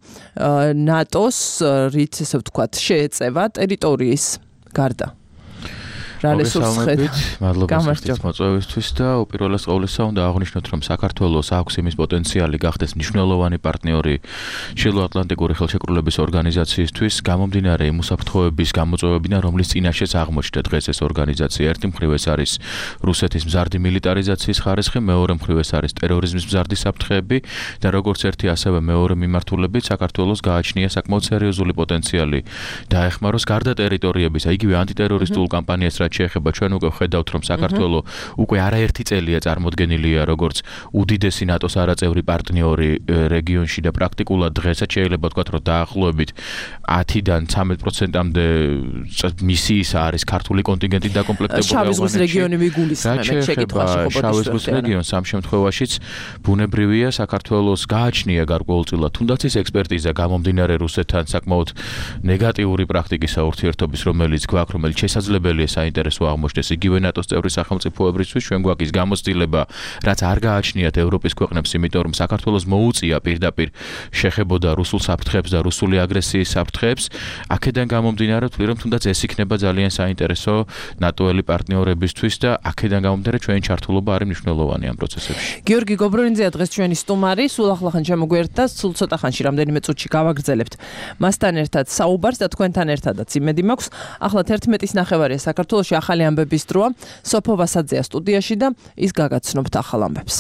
C: ნატოს, რით ესე ვთქვათ, შეეწევა ტერიტორიის გარდა? რა რესურსს ხედავთ?
J: მადლობა სიხდის მოწვევისთვის და უპირველეს ყოვლისა უნდა აღვნიშნოთ, რომ საქართველოს აქვს იმის პოტენციალი გახდეს მნიშვნელოვანი პარტნიორი ჩრდილო-ატლანტიკური ხელშეკრულების ორგანიზაციისთვის, გამომდინარე იმ უსაფრთხოების გამოწვევებიდან, რომლის წინაშეც აღმოჩნდა დღეს ეს ორგანიზაცია. ერთი მხრივ ეს არის რუსეთის მზარდი მილიტარიზაციის ხარისხი, მეორე მხრივ ეს არის ტერორიზმის მზარდი საფრთხეები და როგორც ერთი ასევე მეორე მიმართულებით საქართველოს გააჩნია საკმაოდ სერიოზული პოტენციალი დაეხმაროს გარდა ტერიტორიებისა, იგივე ანტიტერორისტულ კამპანიას რაც შეეხება, ჩვენ უკვე ხედავთ, რომ საქართველო უკვე არაერთი წელია წარმოდგენილია როგორც უდიდესი ნატოს არაწევრი პარტნიორი რეგიონში და პრაქტიკულად დღესაც შეიძლება ვთქვათ, რომ დაახლოებით 10-დან 13%-მდე მისიისა არის ქართული კონტინგენტი დაკომპლექტებული.
C: შავი ზღვის რეგიონი მიგულისხმება, შეკითხვაში ხო
J: შავი ზღვის რეგიონს ამ შემთხვევაშიც ბუნებრივია საქართველოს გააჩნია გარკვეულწილად თუნდაც ის ექსპერტიზა გამომდინარე რუსეთთან საკმაოდ ნეგატიური პრაქტიკის ურთიერთობის, რომელიც გვაქვს, რომელიც შესაძლებელია საინტერესო აღმოჩნდეს იგივე ნატოს წევრი სახელმწიფოებისთვის, ჩვენ გვაქვს ის გამოცდილება, რაც არ გააჩნიათ ევროპის ქვეყნებს, იმიტომ რომ საქართველოს მოუწია პირდაპირ შეხებოდა რუსულ საფრთხეებს და რუსული აგრესიის საფრთხეებს. აქედან გამომდინარე ვთვლი, რომ თუნდაც ეს იქნება ძალიან საინტერესო ნატოელი პარტნიორებისთვის და აქედან გამომდინარე ჩვენი ჩართულობა არის მნიშვნელოვანი ამ პროცესებში.
C: გიორგი გობრონიძეა დღეს ჩვენი სტუმარი, სულ ახლახან შემოგვიერთდა, სულ ცოტა ხანში რამდენიმე წუთში გავაგრძელებთ მასთან ერთად საუბარს და თქვენთან ერთადაც იმედი მაქვს. ახლა 11:09 საქართველოში ახალი ამბების დროა. სოფო ვასაძეა სტუდიაში და ის გაგაცნობთ ახალ ამბებს.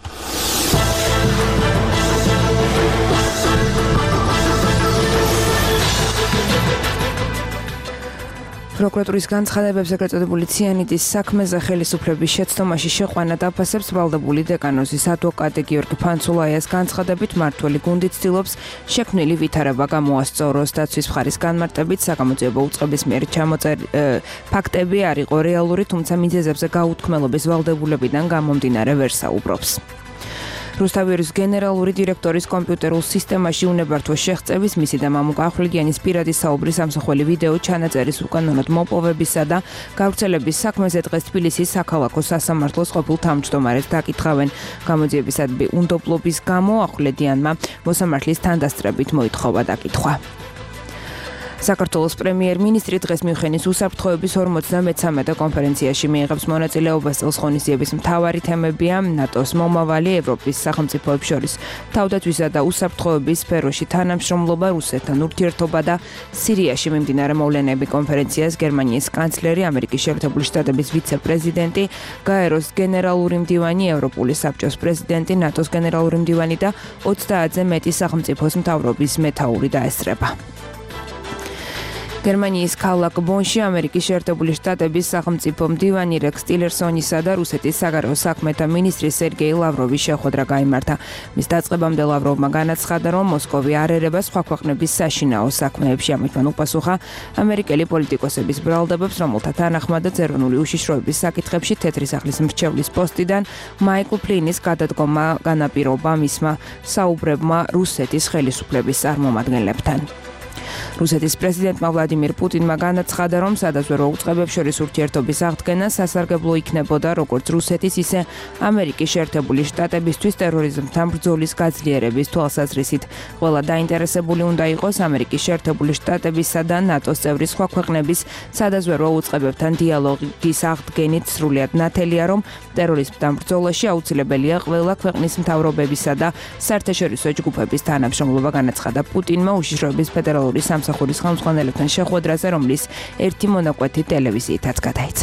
B: პროკურატურის განცხადებებს ეგრეთ წოდებული ციანიდის საქმეზე ხელისუფლების შეცდომაში შეყვანა დაფასებს ვალდებული დეკანოზის ადვოკატი გიორგი ფანცულაიას განცხადებით მმართველი გუნდი ცდილობს შექმნილი ვითარება გამოასწოროს. დაცვის მხარის განმარტებით საგამოძიებო უწყების მიერ ჩამოწერილი ფაქტები არ იყო რეალური, თუმცა მიზეზებზე გაუთქმელობის ვალდებულებიდან გამომდინარე ვერ საუბრობს. რუსთავის გენერალური დირექტორის კომპიუტერულ სისტემაში უნებართვო შეღწევის მისი და მამუკა ახვლედიანის პირადი საუბრის ამსახველი ვიდეო ჩანაწერის უკანონოდ მოპოვებისა და გავრცელების საქმეზე დღეს თბილისის საქალაქო სასამართლოს ყოფილ თავმჯდომარეს დაკითხავენ. გამოძიებისადმი უნდობლობის გამო ახვლედიანმა მოსამართლის თანდასწრებით მოითხოვა დაკითხვა. საქართველოს პრემიერ-მინისტრი დღეს მიუნხენის უსაფრთხოების 43-მე კონფერენციაში მიიღებს მონაწილეობას. წელს ღონისძიების მთავარი თემებია ნატოს მომავალი, ევროპის სახელმწიფოებს შორის თავდაცვისა და უსაფრთხოების სფეროში თანამშრომლობა, რუსეთთან ურთიერთობა და სირიაში მიმდინარე მოვლენები. კონფერენციას გერმანიის კანცლერი, ამერიკის შეერთებული შტატების ვიცე-პრეზიდენტი, გაეროს გენერალური მდივანი, ევროპული საბჭოს პრეზიდენტი, ნატოს გენერალური მდივანი და 30-ზე მეტი სახელმწიფოს მთავრობის მეთაური დაესწრება. გერმანიის ქალაქ ბონში ამერიკის შეერთებული შტატების სახელმწიფო მდივანი რექს ტილერსონისა და რუსეთის საგარეო საქმეთა მინისტრი სერგეი ლავროვის შეხვედრა გაიმართა. მის დაწყებამდე ლავროვმა განაცხადა, რომ მოსკოვი არ ერება სხვა ქვეყნების საშინაო საქმეებში. ამით მან უპასუხა ამერიკელი პოლიტიკოსების ბრალდებებს, რომელთა თანახმადაც ეროვნული უშიშროების საკითხებში თეთრი სახლის მრჩევლის პოსტიდან მაიკლ ფლინის გადადგომა განაპირობა მისმა საუბრებმა რუსეთის ხელისუფლების წარმომადგენლებთან. რუსეთის პრეზიდენტმა ვლადიმირ პუტინმა განაცხადა, რომ სადაზვერვო უწყებებს შორის ურთიერთობის აღდგენა სასარგებლო იქნებოდა როგორც რუსეთის, ისე ამერიკის შეერთებული შტატებისთვის ტერორიზმთან ბრძოლის გაძლიერების თვალსაზრისით. ყველა დაინტერესებული უნდა იყოს ამერიკის შეერთებული შტატებისა და ნატოს წევრი სხვა ქვეყნების სადაზვერვო უწყებებთან დიალოგის აღდგენით. სრულიად ნათელია, რომ ტერორიზმთან ბრძოლაში აუცილებელია ყველა ქვეყნის მთავრობებისა და საერთაშორისო ჯგუფების თანამშრომლობა, განაცხადა პუტინმა უშიშროების ფედერალური სამსახურის ხელმძღვანელებთან შეხვედრაზე, რომლის ერთი მონაკვეთი ტელევიზიითაც გადაიცა.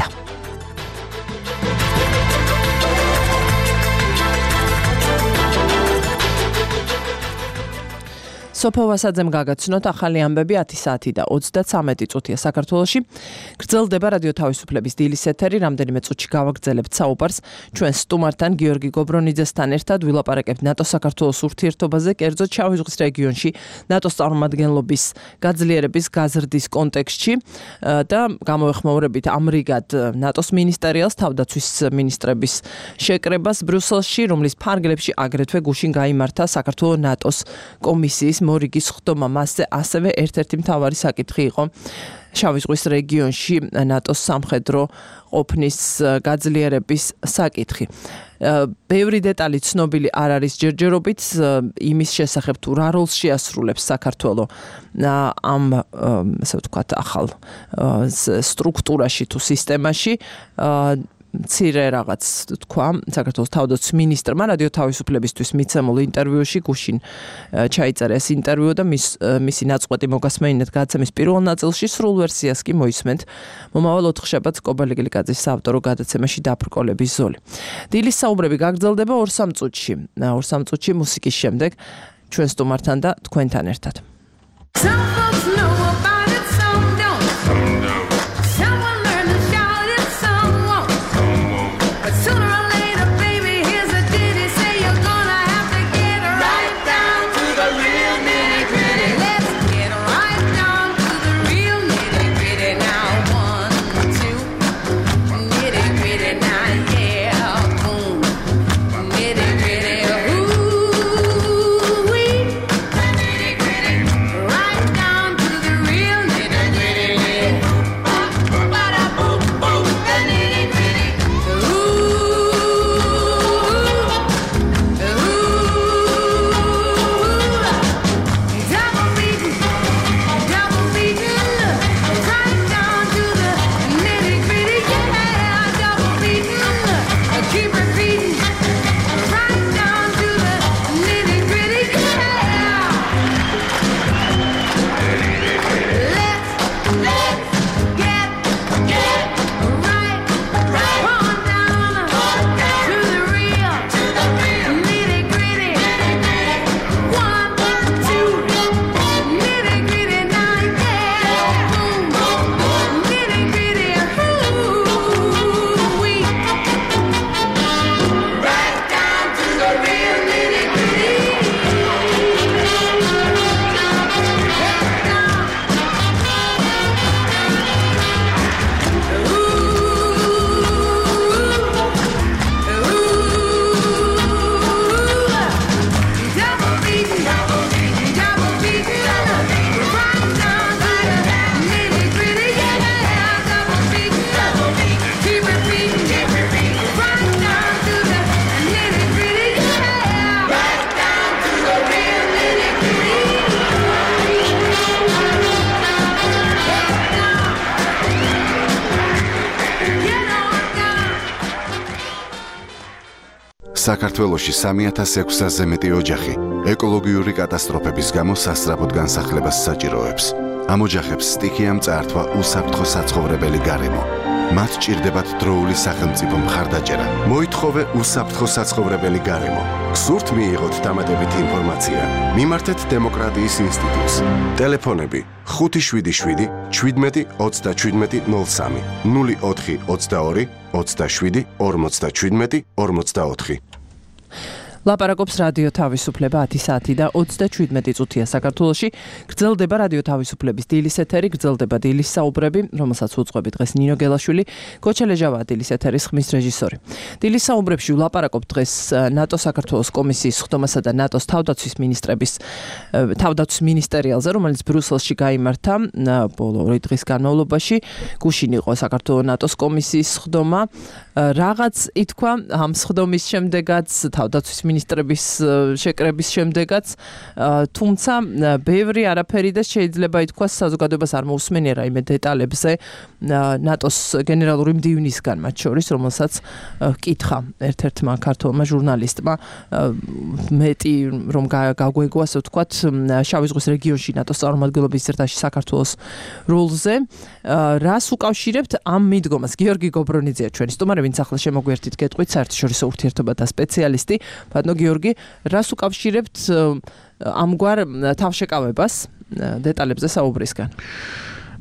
B: სოფო ვასაძემ გაგაცნოთ ახალი ამბები 10 საათი და 33 წუთია საქართველოში. გრძელდება რადიო თავისუფლების დილის ეთერი, რამდენიმე წუთში გავაგრძელებთ საუბარს ჩვენ სტუმართან გიორგი გობრონიძესთან ერთად ვილაპარაკებთ ნატოს საქართველოს ურთიერთობაზე, კერძოდ შავი ზღვის რეგიონში ნატოს წარმომადგენლობის გაძლიერების გაზრდის კონტექსტში და გამოვეხმაურებით ამრიგად ნატოს მინისტერიალს თავდაცვის მინისტრების შეკრებას ბრიუსელში, რომლის ფარგლებში აგრეთვე გუშინ გაიმართა საქართველოს ნატოს კომისიის
C: მორიგის ხდომა მასზე ასევე ერთ-ერთი მთავარი საკითხი იყო შავი ზღვის რეგიონში ნატოს სამხედრო ყოფნის გაძლიერების საკითხი. ბევრი დეტალი ცნობილი არ არის ჯერჯერობით იმის შესახებ თუ რა როლს შეასრულებს საქართველოს ამ ასე ვთქვათ ახალ სტრუქტურაში თუ სისტემაში მცირე რაღაც თქვა საქართველოს თავდაცვის მინისტრმა რადიო თავისუფლებისთვის მიცემულ ინტერვიუში გუშინ ჩაიწერა ეს ინტერვიუ და მისი ნაწყვეტი მოგასმენინეთ გადაცემის პირველ ნაწილში სრულ ვერსიას კი მოისმენთ მომავალ 4 შაბათს კობალე გილიკაძის საავტორო გადაცემაში დაფრკოლების ზოლი. დილის საუბრები გაგრძელდება 2-3 წუთში. 2-3 წუთში მუსიკის შემდეგ ჩვენ სტუმართან და თქვენთან ერთად.
K: საქართველოში 3600-ზე მეტი ოჯახი ეკოლოგიური კატასტროფების გამო სასწრაფოდ განსახლებას საჭიროებს. ამ ოჯახებს სტიქიამ წაართვა უსაფრთხო საცხოვრებელი გარემო. მათ ჭირდებათ დროული სახელმწიფო მხარდაჭერა. მოითხოვე უსაფრთხო საცხოვრებელი გარემო. სურთ მიიღოთ დამატებითი ინფორმაცია. მიმართეთ დემოკრატიის ინსტიტუტს. ტელეფონები 577 17 37 03 04 22 27 57 44.
C: ლაპარაკობს რადიო თავისუფლება 10 საათი და 37 წუთია საქართველოში. გრძელდება რადიო თავისუფლების დილის ეთერი, გრძელდება დილის საუბრები, რომელსაც უძღვები დღეს ნინო გელაშვილი, გოჩელეჟავა დილის ეთერის ხმის რეჟისორი. დილის საუბრებში ვლაპარაკობ დღეს ნატო საქართველოს კომისიის ხდომასა და ნატოს თავდაცვის მინისტერიალზე, რომელიც ბრიუსელში გაიმართა ბოლო 2 დღის განმავლობაში. გუშინ იყო საქართველოს ნატოს კომისიის ხდომა. რაღაც ითქვა ამ ხდომის შემდეგაც თავდაცვის მინისტრების შეკრების შემდეგაც, თუმცა ბევრი არაფერი და შეიძლება ითქვას საზოგადოებას არ მოусმენია რაიმე დეტალებზე ნატოს გენერალური მდივნისგან, მათ შორის, რომელსაც კითხა ერთ-ერთმა ქართველმა ჟურნალისტმა მეტი რომ გაგვეგო, ასე ვთქვათ, შავი ზღვის რეგიონში ნატოს წარმომადგენლობის ზრდაში საქართველოს როლზე. რას უკავშირებთ ამ მიდგომას? გიორგი გობრონიძეა ჩვენი სტუმარი, ვინც ახლა შემოგვერთით გეტყვით საერთაშორისო ურთიერთობათა სპეციალისტი. ბატონო გიორგი, რას უკავშირებთ ამგვარ თავშეკავებას დეტალებზე საუბრისგან?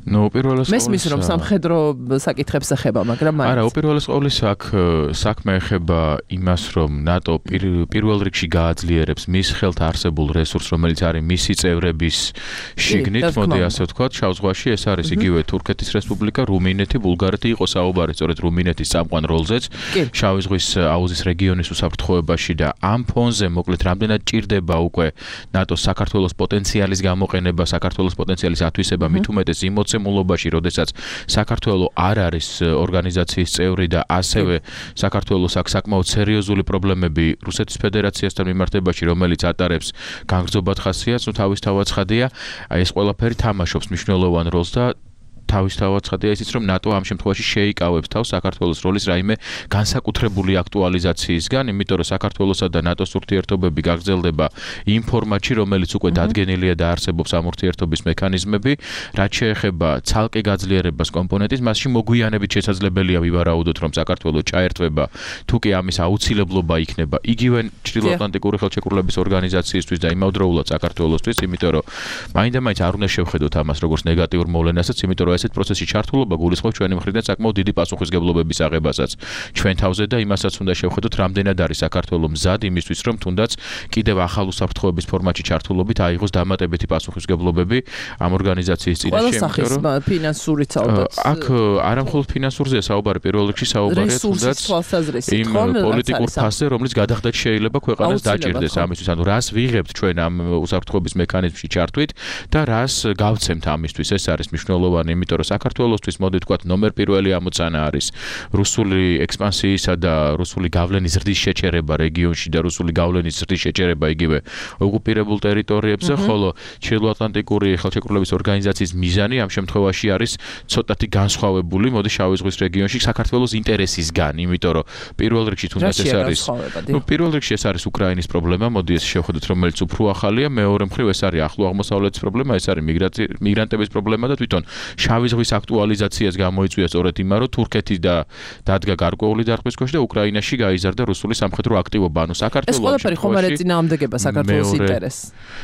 J: ნუ უპირველეს
C: მესმის რომ სამხედრო საკითხებს ეხება, მაგრამ
J: არა, უპირველეს ყოვლისა აქ საქმე ეხება იმას, რომ ნატო პირველ რიგში გააძლიერებს მის ხელთ არსებულ რესურსს, რომელიც არის მისი წევრების შიგნით, მოდი ასე ვთქვათ, შავ ზღვაში ეს არის იგივე თურქეთის რესპუბლიკა, რუმინეთი, ბულგარეთი იყო საუბარი სწორედ რუმინეთის წამყვან როლზეც შავი ზღვის აუზის რეგიონის უსაფრთხოებაში და ამ ფონზე მოკლედ რამდენად ჭირდება უკვე ნატოს საქართველოს პოტენციალის გამოყენება, საქართველოს პოტენციალის ათვისება მით უმეტეს იმ მოცემულობაში, როდესაც საქართველო არ არის ორგანიზაციის წევრი და ასევე საქართველოს აქვს საკმაოდ სერიოზული პრობლემები რუსეთის ფედერაციასთან მიმართებაში, რომელიც ატარებს განგრძობად ხასიათს, თავისთავად ცხადია, ეს ყველაფერი თამაშობს მნიშვნელოვან როლს და თავისთავად ცხადია ისიც, რომ ნატო ამ შემთხვევაში შეიკავებს თავს საქართველოს როლის რაიმე განსაკუთრებული აქტუალიზაციისგან, იმიტომ რომ საქართველოსა და ნატოს ურთიერთობები გაგრძელდება იმ ფორმატში, რომელიც უკვე დადგენილია და არსებობს ამ ურთიერთობის მექანიზმები, რაც შეეხება ცალკე გაძლიერებას კომპონენტის, მასში მოგვიანებით შესაძლებელია ვივარაუდოთ, რომ საქართველო ჩაერთვება, თუ კი ამის აუცილებლობა იქნება იგივე ჩრდილოატლანტიკური ხელშეკრულების ორგანიზაციისთვის და იმავდროულად საქართველოსთვის, იმიტომ რომ მაინდა-მაინც არ უნდა შევხედოთ ამას როგორც ნეგატიურ მოვლენასაც, იმიტომ რომ ესეთ პროცესში ჩართულობა გულისხმობს ჩვენი მხრიდან საკმაოდ დიდი პასუხისგებლობების აღებასაც ჩვენ თავზე და იმასაც უნდა შევხედოთ, რამდენად არის საქართველო მზად იმისთვის, რომ თუნდაც კიდევ ახალ უსაფრთხოების ფორმატში ჩართულობით აიღოს დამატებითი პასუხისგებლობები ამ ორგანიზაციის წინაშე,
C: იმიტომ რომ ფინანსურიც ალბათ.
J: აქ არა მხოლოდ ფინანსურზეა საუბარი, პირველ რიგში საუბარია თუნდაც იმ პოლიტიკურ ფასზე, რომელიც გადახდად შეიძლება ქვეყანას დაჭირდეს ამისთვის, ანუ რას ვიღებთ ჩვენ ამ უსაფრთხოების მექანიზმში ჩართვით და რას გავცემთ ამისთვის, ეს არის მნიშვნელოვანი. იმიტომ რომ საქართველოსთვის მოდი ვთქვათ ნომერ პირველი ამოცანა არის რუსული ექსპანსიისა და რუსული გავლენის ზრდის შეჩერება რეგიონში და რუსული გავლენის ზრდის შეჩერება იგივე ოკუპირებულ ტერიტორიებზე, ხოლო ჩრდილოატლანტიკური ხელშეკრულების ორგანიზაციის მიზანი ამ შემთხვევაში არის ცოტათი განსხვავებული, მოდი შავი ზღვის რეგიონში საქართველოს ინტერესისგან, იმიტომ რომ პირველ რიგში თუნდაც ეს არის პირველ რიგში ეს არის უკრაინის პრობლემა, მოდი ეს შევხედოთ, რომელიც უფრო ახალია, მეორე მხრივ ეს არის ახლო აღმოსავლეთის პრობლემა, ეს არის მიგრანტების პრობლემა და თვითონ შავი ზღვის აქტუალიზაციას გამოიწვია სწორედ იმან, რომ თურქეთი დადგა გარკვეული დარღვევის ქვეშ და უკრაინაში გაიზარდა რუსული სამხედრო აქტივობა. ანუ საქართველოს
C: ეს ყველაფერი ხომ არ ეწინააღმდეგება საქართველოს ინტერესს?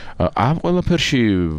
J: ამ ყველაფერში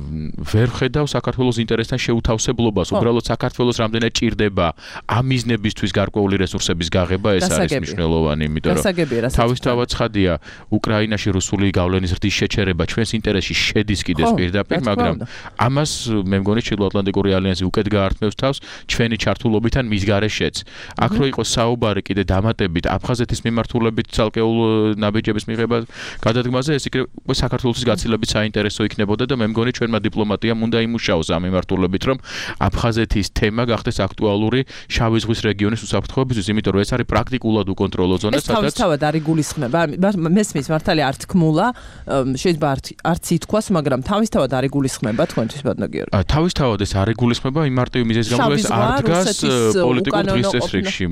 J: ვერ ხედავ საქართველოს ინტერესთან შეუთავსებლობას, უბრალოდ საქართველოს რამდენად ჭირდება ამ მიზნებისთვის გარკვეული რესურსების გაღება, ეს არის მნიშვნელოვანი, იმიტომ რომ თავისთავად ცხადია, უკრაინაში რუსული გავლენის ზრდის შეჩერება ჩვენს ინტერესში შედის კიდეს პირდაპირ, მაგრამ ამას მე მგონი ჩრდილოატლანტიკური ალიანსი უკეთ გაართმევს თავს ჩვენი ჩართულობით ან მის გარეშეც. აქ რო იყოს საუბარი კიდე დამატებით აფხაზეთის მიმართულებით ცალკეულ ნაბიჯების მიღება გადადგმაზე, ეს იქნება საქართველოს გაცილებით საინტერესო იქნებოდა და მე მგონი ჩვენმა დიპლომატიამ უნდა იმუშაოს ამ მიმართულებით, რომ აფხაზეთის თემა გახდეს აქტუალური შავი ზღვის რეგიონის უსაფრთხოებისთვის, იმიტომ რომ ეს არის პრაქტიკულად უკონტროლო ზონა,
C: სადაც თავისთავად არ იგულისხმება. მესმის მართალია არ თქმულა, შეიძლება არც ითქვას, მაგრამ თავისთავად არ იგულისხმება თქვენთვის ბატონო გიორგი.
J: თავისთავად ეს არ იგულისხმება იმ მარტივი მიზეზის გამო, ეს არ დგას პოლიტიკურ დღის წესრიგში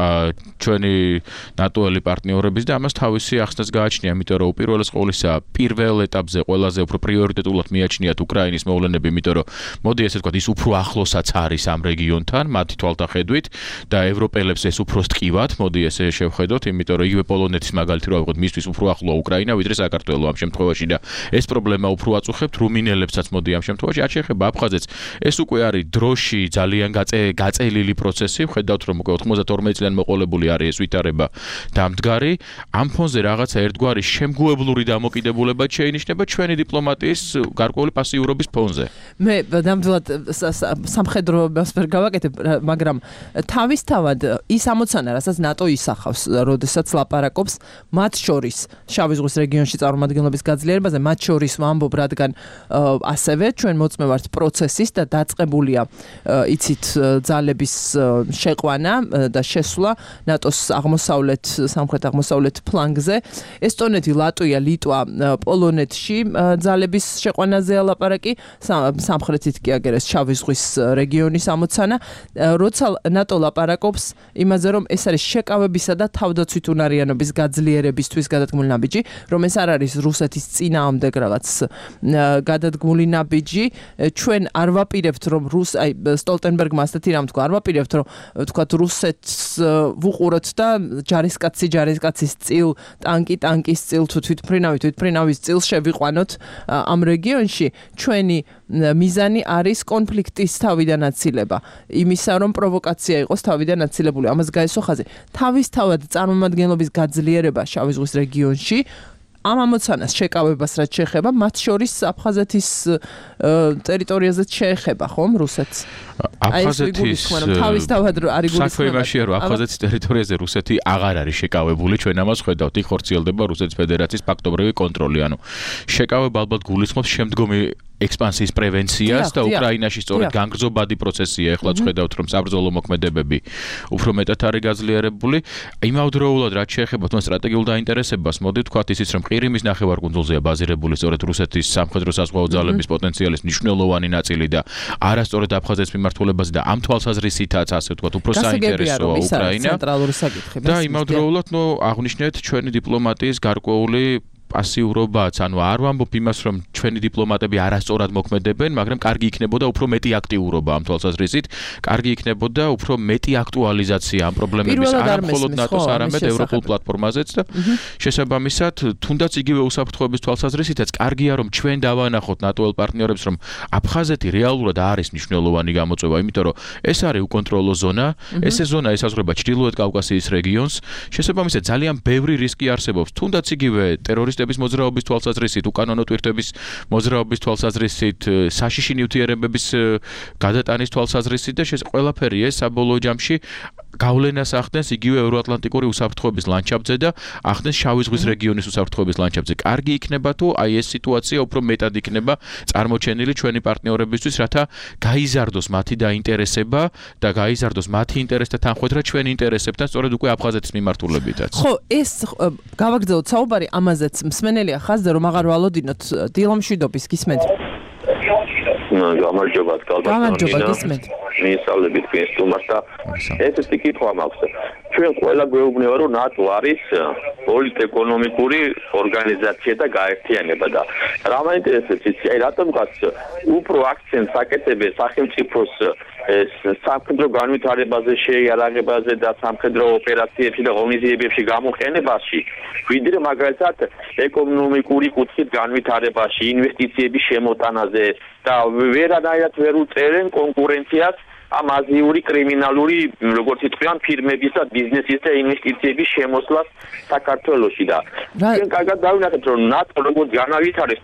J: ჩვენი ნატოელი პარტნიორების და ამას თავისი ახსნას გააჩნია, იმიტომ რომ უპირველეს ყოვლისა პირველ ეტაპზე ყველაზე უფრო პრიორიტეტულად მიაჩნიათ უკრაინის მოვლენები, იმიტომ რომ მოდი ესე ვთქვათ, ის უფრო ახლოსაც არის ამ რეგიონთან, მათი თვალთახედვით და ევროპელებს ეს უფრო სტკივათ, მოდი ესე შევხედოთ, იმიტომ რომ იგივე პოლონეთის მაგალითი რო ავიღოთ, მისთვის უფრო ახლოა უკრაინა ვიდრე საქართველო ამ შემთხვევაში და ეს პრობლემა უფრო აწუხებთ რუმინელებსაც, მოდი ამ შემთხვევაში არ შეეხება აფხაზეთს. ეს უკვე არის დროში ძალიან გაწელილი პროცესი, ხედავთ რომ უკვე 92 წლიან მოყოლებული არის ეს ვითარება დამდგარი, ამ ფონზე რაღაცა ერთგვარი შემგუებლური დამოკიდებულება შეინიშნება ჩვენი დიპლომატიის გარკვეული პასიურობის ფონზე.
C: მე ნამდვილად სამხედროებას ვერ გავაკეთებ, მაგრამ თავისთავად ის ამოცანა, რასაც ნატო ისახავს, როდესაც ლაპარაკობს მათ შორის შავი ზღვის რეგიონში წარმომადგენლობის გაძლიერებაზე, მათ შორის ვამბობ, რადგან ასევე ჩვენ მოწმევართ პროცესის და დაწყებულია იცით ძალების შეყვანა და შესვლა ნატოს სამხრეთ აღმოსავლეთ ფლანგზე. ესტონეთი, ლატვია, ლიტვა, პოლონეთში ძალების შეყვანაზეა ლაპარაკი, სამხრეთით კი აგერეს შავი ზღვის რეგიონის ამოცანა. როცა ნატო ლაპარაკობს იმაზე, რომ ეს არის შეკავებისა და თავდაცვით უნარიანობის გაძლიერებისთვის გადადგმული ნაბიჯი, რომ ეს არ არის რუსეთის წინააღმდეგ რაღაც გადადგმული ნაბიჯი, ჩვენ არ ვაპირებთ, რომ აი სტოლტენბერგმა ასეთი რამ თქვა, არ ვაპირებთ რომ თქვათ რუსეთს ვუყუროთ და ჯარისკაცის წილ, ტანკის წილ თუ თვითმფრინავის წილს შევიყვანოთ ამ რეგიონში. ჩვენი მიზანი არის კონფლიქტის თავიდან აცილება. იმისა რომ პროვოკაცია იყოს თავიდან აცილებული. ამას გაესვა ხაზი. თავისთავად წარმომადგენლობის გაძლიერება შავი ზღვის რეგიონში ამ ამოცანას შეკავებას რაც შეეხება, მათ შორის აფხაზეთის ტერიტორიაზეც შეეხება, ხომ, რუსეთს?
J: აფხაზეთის
C: თავისთავად არის გულისხმობა.
J: საქმე იმაშია, რომ აფხაზეთის ტერიტორიაზე რუსეთი აღარ არის შეკავებული, ჩვენ ამას ხედავთ, იქ ხორციელდება რუსეთის ფედერაციის ფაქტობრივი კონტროლი, ანუ შეკავება ალბათ გულისხმობს შემდგომი ექსპანსიის პრევენციას და უკრაინაში სწორედ განგრძობადი პროცესია. ეხლაც ხედავთ, რომ საბრძოლო მოქმედებები უფრო მეტად არის გაძლიერებული. იმავდროულად, რაც შეეხება თვითონ სტრატეგიულ დაინტერესებას, მოდი ვთქვათ ისიც, რომ ყირიმის ნახევარკუნძულზეა ბაზირებული სწორედ რუსეთის სამხედრო საზღვაო ძალების პოტენციალის მნიშვნელოვანი ნაწილი და არასწორად აფხაზეთის მიმართულებაზე და ამ თვალსაზრისითაც ასე ვთქვათ, უფრო საინტერესოა უკრაინა. და იმავდროულად, აღვნიშნეთ ჩვენი დიპლომატიის გარკვეული პასიურობაც, ანუ არ ვამბობ იმას, რომ ჩვენი დიპლომატები არასწორად მოქმედებენ, მაგრამ კარგი იქნებოდა უფრო მეტი აქტიურობა ამ თვალსაზრისით, კარგი იქნებოდა უფრო მეტი აქტუალიზაცია ამ პრობლემების არა მხოლოდ ნატოს, არამედ ევროპულ პლატფორმაზეც და შესაბამისად, თუნდაც იგივე უსაფრთხოების თვალსაზრისითაც კარგია, რომ ჩვენ დავანახოთ ნატოელ პარტნიორებს, რომ აფხაზეთი რეალურად არის მნიშვნელოვანი გამოწვევა, იმიტომ რომ ეს არის უკონტროლო ზონა, ეს ზონა ესაზღვრება ჩრდილოეთ კავკასიის რეგიონს, შესაბამისად ძალიან ბევრი რისკი არსებობს, თუნდაც იგივე ტერორისტების მოძრაობის თვალსაზრისით, უკანონო ტვირთების მოძრაობის თვალსაზრისით, საშიში ნივთიერებების გადატანის თვალსაზრისით და ყველაფერი ეს საბოლოო ჯამში გავლენას ახდენს იგივე ევროატლანტიკური უსაფრთხოების ლანდშაფტზე და ახდენს შავი ზღვის რეგიონის უსაფრთხოების ლანდშაფტზე. კარგი იქნება თუ აი ეს სიტუაცია უფრო მეტად იქნება წარმოჩენილი ჩვენი პარტნიორებისთვის, რათა გაიზარდოს მათი დაინტერესება და გაიზარდოს მათი ინტერესთა თანხვედრა ჩვენ ინტერესებთან, სწორედ უკვე აფხაზეთის მიმართულებითაც.
C: ხო, ეს გავაგრძელოთ საუბარი ამაზეც. მსმენელია ხაზზე რომ აღარ ვალოდინოთ დილამშვიდობის გისმენთ.
L: გამარჯობა,
C: გისმენთ.
L: მისავლებით კენსტუმარს და ესეთი კითხვა მაქვს. ჩვენ ყველა გვეუბნება, რომ ნატო არის პოლიტ-ეკონომიკური ორგანიზაცია და გაერთიანება და რა მაინტერესებს იცი, აი რატომღაც უფრო აქცენტს აკეთებენ სახელმწიფოს სამხედრო განვითარებაზე, შეიარაღებაზე და სამხედრო ოპერაციებში და ღონისძიებებში გამოყენებაში, ვიდრე მაგალითად ეკონომიკური კუთხით განვითარებაში, ინვესტიციების შემოტანაზე და ვერანაირად ვერ უწერენ კონკურენციას ამ აზიური კრიმინალური, როგორც იტყვიან, ფირმების და ბიზნესის და ინვესტიციების შემოსვლას საქართველოში და ჩვენ კარგად დავინახეთ, რომ ნატო როგორც განავითარეს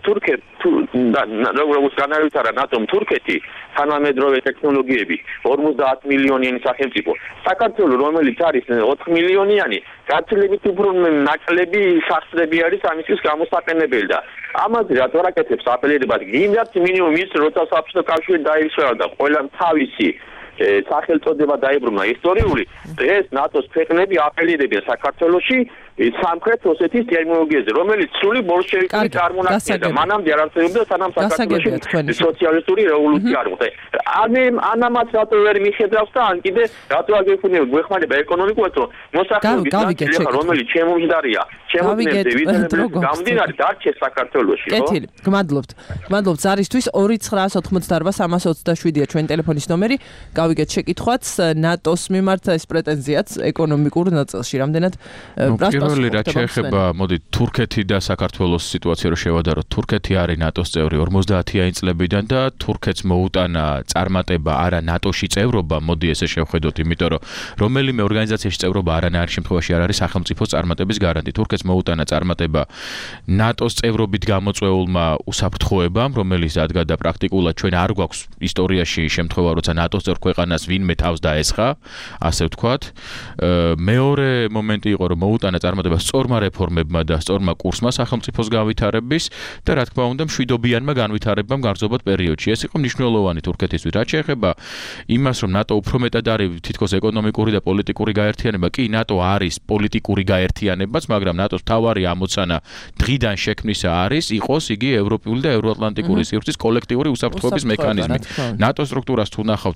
L: როგორც განავითარა ნატომ თურქეთი, თანამედროვე ტექნოლოგიები, 50 მილიონიანი სახელმწიფო. საქართველო, რომელიც არის 4 მილიონიანი, გაცილებით უფრო ნაკლები სახსრები არის ამისთვის გამოსაყენებელი და ამაზე რატო რაკეთებს აპელირებას გინდათ მინიმუმ ის, როცა საბჭოთა კავშირი დაიხსნა და ყველამ თავისი სახელწოდება დაიბრუნა ისტორიული, დღეს ნატოს ქვეყნები აპელირებენ საქართველოში სამხრეთ ოსეთის ტერმინოლოგიაზე, რომელიც სრული ბოლშევიკური წარმონაქმნია და მანამდე არ არსებობდა, სანამ საქართველოში სოციალისტური რევოლუცია არ მოხდა. ანამაც რატო ვერ მიხედავს და ან კიდე რატო არ გვეხმარება ეკონომიკურად, რომ მოსახლეობის ნაწილი, რომელიც შემომჯდარია, შემოქმედებს ვიზიტებს გამდინარე დარჩეს საქართველოში, ხო?
C: კეთილი, გმადლობთ. გმადლობთ ზარისთვის 2988327-ია ჩვენი ტელეფონის ნომერი. გავიგეთ შეკითხვაც ნატოს მიმართ ეს პრეტენზიაც ეკონომიკურ ნაწილში, რამდენად
J: პირველი რაც შეეხება, მოდი თურქეთი და საქართველოს სიტუაცია რო შევადაროთ. თურქეთი არის ნატოს წევრი 50-იანი წლებიდან და თურქეთს მოუტანა წარმატება არა ნატოში წევრობა, მოდი ესე შევხედოთ, იმიტომ რომ რომელიმე ორგანიზაციაში წევრობა არანაირი შემთხვევაში არ არის სახელმწიფოს წარმატების გარანტი. თურქეთს მოუტანა წარმატება ნატოს წევრობით გამოწვეულმა უსაფრთხოებამ, რომელიც დადგა და პრაქტიკულად ჩვენ არ გვაქვს ისტორიაში შემთხვევა, როცა ნატოს წევრ ქვეყანას ვინმე თავს დაესხა, ასე ვთქვათ. მეორე მომენტი იყო, რომ მოუტანა წარმატება სწორმა რეფორმებმა და სწორმა კურსმა სახელმწიფოს განვითარების და რა თქმა უნდა მშვიდობიანმა განვითარებამ გარდზობად პერიოდში. ეს იყო მნიშვნელოვანი თურქეთისთვის. რაც შეეხება იმას, რომ ნატო უფრო მეტად არის თითქოს ეკონომიკური და პოლიტიკური გაერთიანება, კი ნატო არის პოლიტიკური გაერთიანებაც, მაგრამ ნატოს მთავარი ამოცანა დღიდან შექმნისა არის იყოს იგი ევროპული და ევროატლანტიკური სივრცის კოლექტიური უსაფრთხოების მექანიზმი. ნატოს სტრუქტურას თუ ნახავთ, შევხედოთ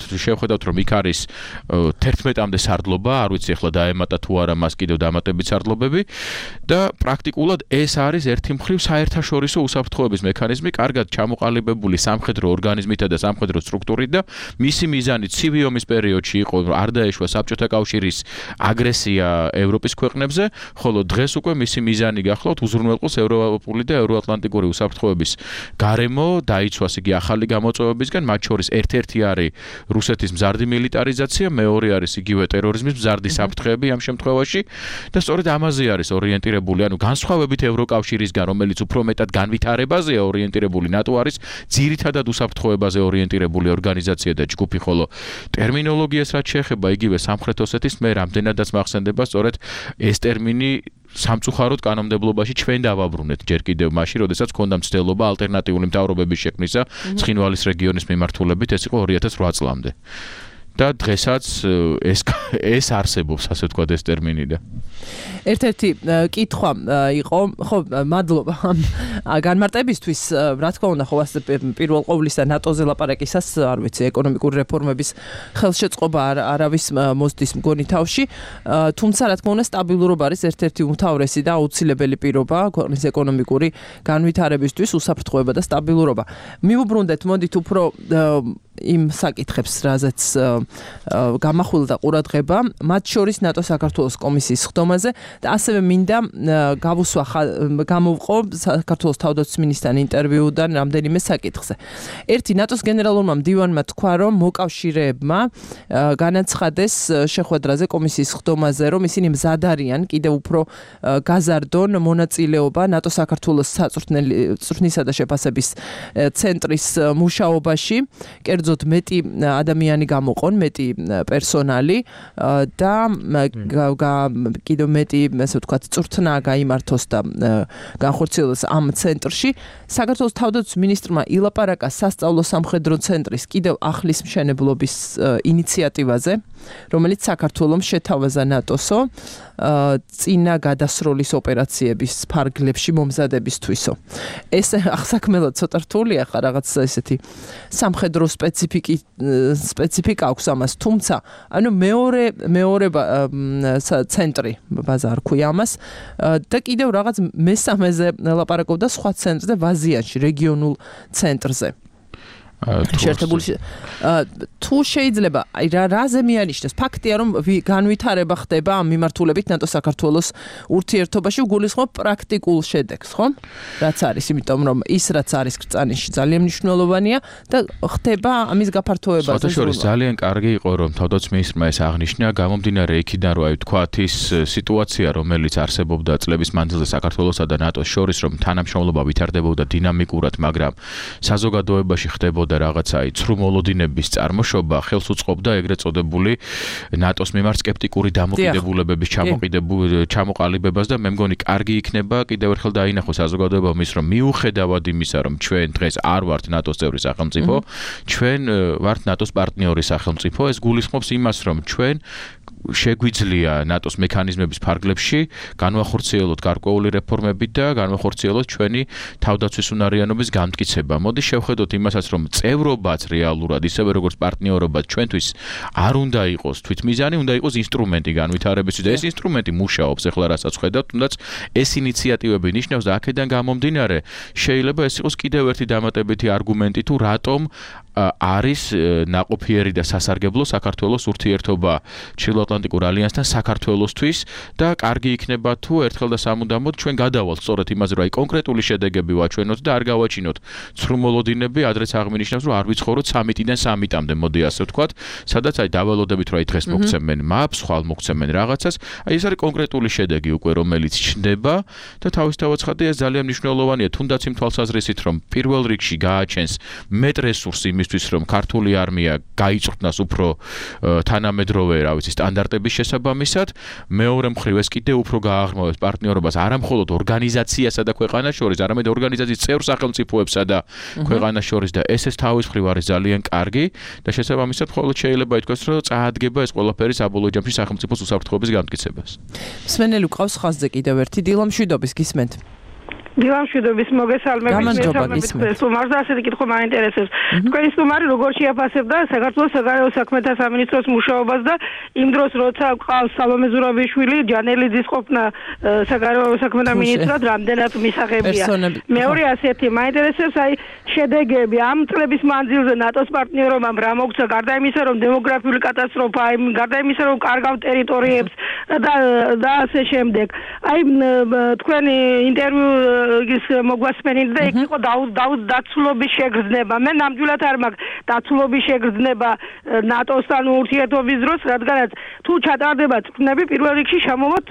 J: ხედავთ რომ იქ არის 11-მდე სარდლობა, არ ვიცი ახლა დაემატა თუ არა მას კიდევ დამატებით სარდლობები და პრაქტიკულად ეს არის ერთი მხრივ საერთაშორისო უსაფრთხოების მექანიზმი, კარგად ჩამოყალიბებული სამხედრო ორგანიზმითა და სამხედრო სტრუქტურით და მისი მიზანი ცივი ომის პერიოდში იყო არ დაეშვა საბჭოთა კავშირის აგრესია ევროპის ქვეყნებზე, ხოლო დღეს უკვე მისი მიზანი გახლავთ უზრუნველყოს ევროპული და ევროატლანტიკური უსაფრთხოების გარემო, დაიცვას იგი ახალი გამოწვევებისგან, მათ შორის ერთ-ერთი არის რუსეთის მზარდი მილიტარიზაცია, მეორე არის იგივე ტერორიზმის მზარდი საფრთხეები ამ შემთხვევაში და სწორედ ამაზე არის ორიენტირებული, ანუ განსხვავებით ევროკავშირისგან, რომელიც უფრო მეტად განვითარებაზეა ორიენტირებული, ნატო არის ძირითადად უსაფრთხოებაზე ორიენტირებული ორგანიზაცია და ჯგუფი, ხოლო ტერმინოლოგიას რაც შეეხება იგივე სამხრეთ ოსეთის მე რამდენადაც მახსენდება სწორედ ეს ტერმინი სამწუხაროდ კანონმდებლობაში ჩვენ დავაბრუნეთ ჯერ კიდევ მაშინ, როდესაც ქონდა მცდელობა ალტერნატიული მთავრობების შექმნისა ცხინვალის რეგიონის მიმართულებით, ეს იყო 2008 წლამდე. და დღესაც ეს არსებობს, ასე ვთქვათ, ეს ტერმინი და
C: ერთ-ერთი კითხვა იყო, ხო, მადლობა განმარტებისთვის, რა თქმა უნდა, ხო, პირველ ყოვლისა ნატოზე ლაპარაკისას, არ ვიცი, ეკონომიკური რეფორმების ხელშეწყობა არავის მოსდის მგონი თავში, თუმცა რა თქმა უნდა, სტაბილურობა არის ერთ-ერთი უმთავრესი და აუცილებელი პირობა ქვეყნის ეკონომიკური განვითარებისთვის, უსაფრთხოება და სტაბილურობა. მივუბრუნდეთ, მოდით უფრო იმ საკითხებს, რაზეც გამახვილდა ყურადღება, მათ შორის ნატო საქართველოს კომისიის ხდომაზე და ასევე მინდა გამოვყო საქართველოს თავდაცვის მინისტრთან ინტერვიუდან რამდენიმე საკითხზე. ერთი ნატოს გენერალურმა მდივანმა თქვა, რომ მოკავშირეებმა განაცხადეს შეხვედრაზე კომისიის ხდომაზე, რომ ისინი მზად არიან კიდევ უფრო გაზარდონ მონაწილეობა ნატო საქართველოს საწვრთნისა და შეფასების ცენტრის მუშაობაში, კერძოდ მეტი ადამიანი გამოყონ, მეტი პერსონალი და კიდევ მეტი, ასე ვთქვათ, წვრთნა გაიმართოს და განხორციელოს ამ ცენტრში. საქართველოს თავდაცვის მინისტრმა ილაპარაკა სასწავლო სამხედრო ცენტრის კიდევ ახლის მშენებლობის ინიციატივაზე, რომელიც საქართველოს შეთავაზა ნატოსო წინა გადასროლის ოპერაციების ფარგლებში მომზადებისთვისო. ეს ახსაქმელად ცოტა რთულია ხა რაღაც ესეთი სამხედრო სპეციფიკა აქვს ამას, თუმცა ანუ მეორე ცენტრი ბაზა არ ქვია ამას და კიდევ რაღაც მესამეზე ლაპარაკობდა სხვა ცენტრზე ვაზიანში, რეგიონულ ცენტრზე. შეერთებული თუ შეიძლება რაზე მიანიშნოს ფაქტია რომ განვითარება ხდება ამ მიმართულებით ნატო საქართველოს ურთიერთობაში უგულისხმობ პრაქტიკულ შედეგს, ხო? რაც არის, იმიტომ რომ ის რაც არის კრწანისში ძალიან მნიშვნელოვანია და ხდება ამის გაფართოებაზე.
J: საერთოდ ძალიან კარგი იყო რომ თავდაცვის მინისტრმა ეს აღნიშნა, გამომდინარე იქიდან რომ ვთქვათ ის სიტუაცია რომელიც არსებობდა წლების მანძილზე საქართველოსა და ნატოს შორის, რომ თანამშრომლობა ვითარდებოდა დინამიკურად, მაგრამ საზოგადოებაში ხდებოდა და რაღაცაი ცრუმოლოდინების წარმოშობა ხელს უწყობდა ეგრეთ წოდებული ნატოს მიმართ სკეპტიკური დამოკიდებულებების ჩამოყალიბებას და მე მგონი კარგი იქნება კიდევ ერთხელ დაინახოს საზოგადოებამ ის რომ მიუხედავად იმისა რომ ჩვენ დღეს არ ვართ ნატოს წევრი სახელმწიფო, ჩვენ ვართ ნატოს პარტნიორი სახელმწიფო, ეს გულისხმობს იმას რომ ჩვენ შეგვიძლია ნატოს მექანიზმების ფარგლებში განვახორციელოთ გარკვეული რეფორმები და განვახორციელოთ ჩვენი თავდაცვის უნარიანობის გამტკიცება. მოდი შევხედოთ იმასაც, რომ წევრობაც რეალურად, ისევე როგორც პარტნიორობაც ჩვენთვის არ უნდა იყოს თვითმიზანი, უნდა იყოს ინსტრუმენტი განვითარებისთვის და ეს ინსტრუმენტი მუშაობს ახლა რასაც ხედავთ, თუნდაც ეს ინიციატივები ნიშნავს და აქედან გამომდინარე შეიძლება ეს იყოს კიდევ ერთი დამატებითი არგუმენტი თუ რატომ არის ნაყოფიერი და სასარგებლო საქართველოს ურთიერთობა ჩრდილოატლანტიკურ ალიანსთან საქართველოსთვის და კარგი იქნება თუ ერთხელ და სამუდამოდ ჩვენ გადავალთ სწორედ იმაზე, რომ აი კონკრეტული შედეგები ვაჩვენოთ და არ გავაჩინოთ ცრუმოლოდინები, ადრეც აღმინიშნავს, რომ არ ვიცხოვროთ სამიტიდან სამიტამდე, მოდი ასე ვთქვათ, სადაც აი დავალოდებით, რომ აი დღეს მოგცემენ მაპს, ხვალ მოგცემენ რაღაცას, აი ეს არის კონკრეტული შედეგი უკვე, რომელიც ჩნდება და თავისთავად ხადი ეს ძალიან მნიშვნელოვანია, თუნდაც იმ თვალსაზრისით, რომ პირველ რიგში გააჩენს მეტ რესურსს იმისთვის, რომ ქართული არმია გაიწვრთნას უფრო თანამედროვე, რა ვიცი, სტანდარტების შესაბამისად, მეორე მხრივ ეს კიდევ უფრო გააღრმავებს პარტნიორობას არა მხოლოდ ორგანიზაციასა და ქვეყანას შორის, არამედ ორგანიზაციის წევრ სახელმწიფოებსა და ქვეყანას შორის და ეს თავის მხრივ არის ძალიან კარგი და შესაბამისად მხოლოდ შეიძლება ითქვას, რომ წაადგება ეს ყველაფერი საბოლოო ჯამში სახელმწიფოს უსაფრთხოების გამტკიცებას.
C: მსმენელი გვყავს ხაზზე კიდევ ერთი დილა მშვიდობის გისმენთ.
M: დილამშვიდობის მოგესალმებით სტუმარს და ასეთი კითხვა მაინტერესებს. თქვენი სტუმარი როგორ შეაფასებდა საქართველოს საგარეო საქმეთა სამინისტროს მუშაობას და იმ დროს როცა ყავს სალომე ზურაბიშვილი ჯანელიძის ყოფნა საგარეო საქმეთა მინისტრად რამდენად მისაღებია. მეორე ასეთი მაინტერესებს აი შედეგები ამ წლების მანძილზე ნატოს პარტნიორობამ რა მოგცა გარდა იმისა რომ დემოგრაფიული კატასტროფა გარდა იმისა რომ კარგავ ტერიტორიებს და ასე შემდეგ. აი თქვენი ინტერვიუის მოგვასმენით და იქ იყო დაცულობის შეგრძნება. მე ნამდვილად არ მაქვს დაცულობის შეგრძნება ნატოსთან ურთიერთობის დროს, რადგანაც თუ ჩატარდება წვნები პირველ რიგში შემოვა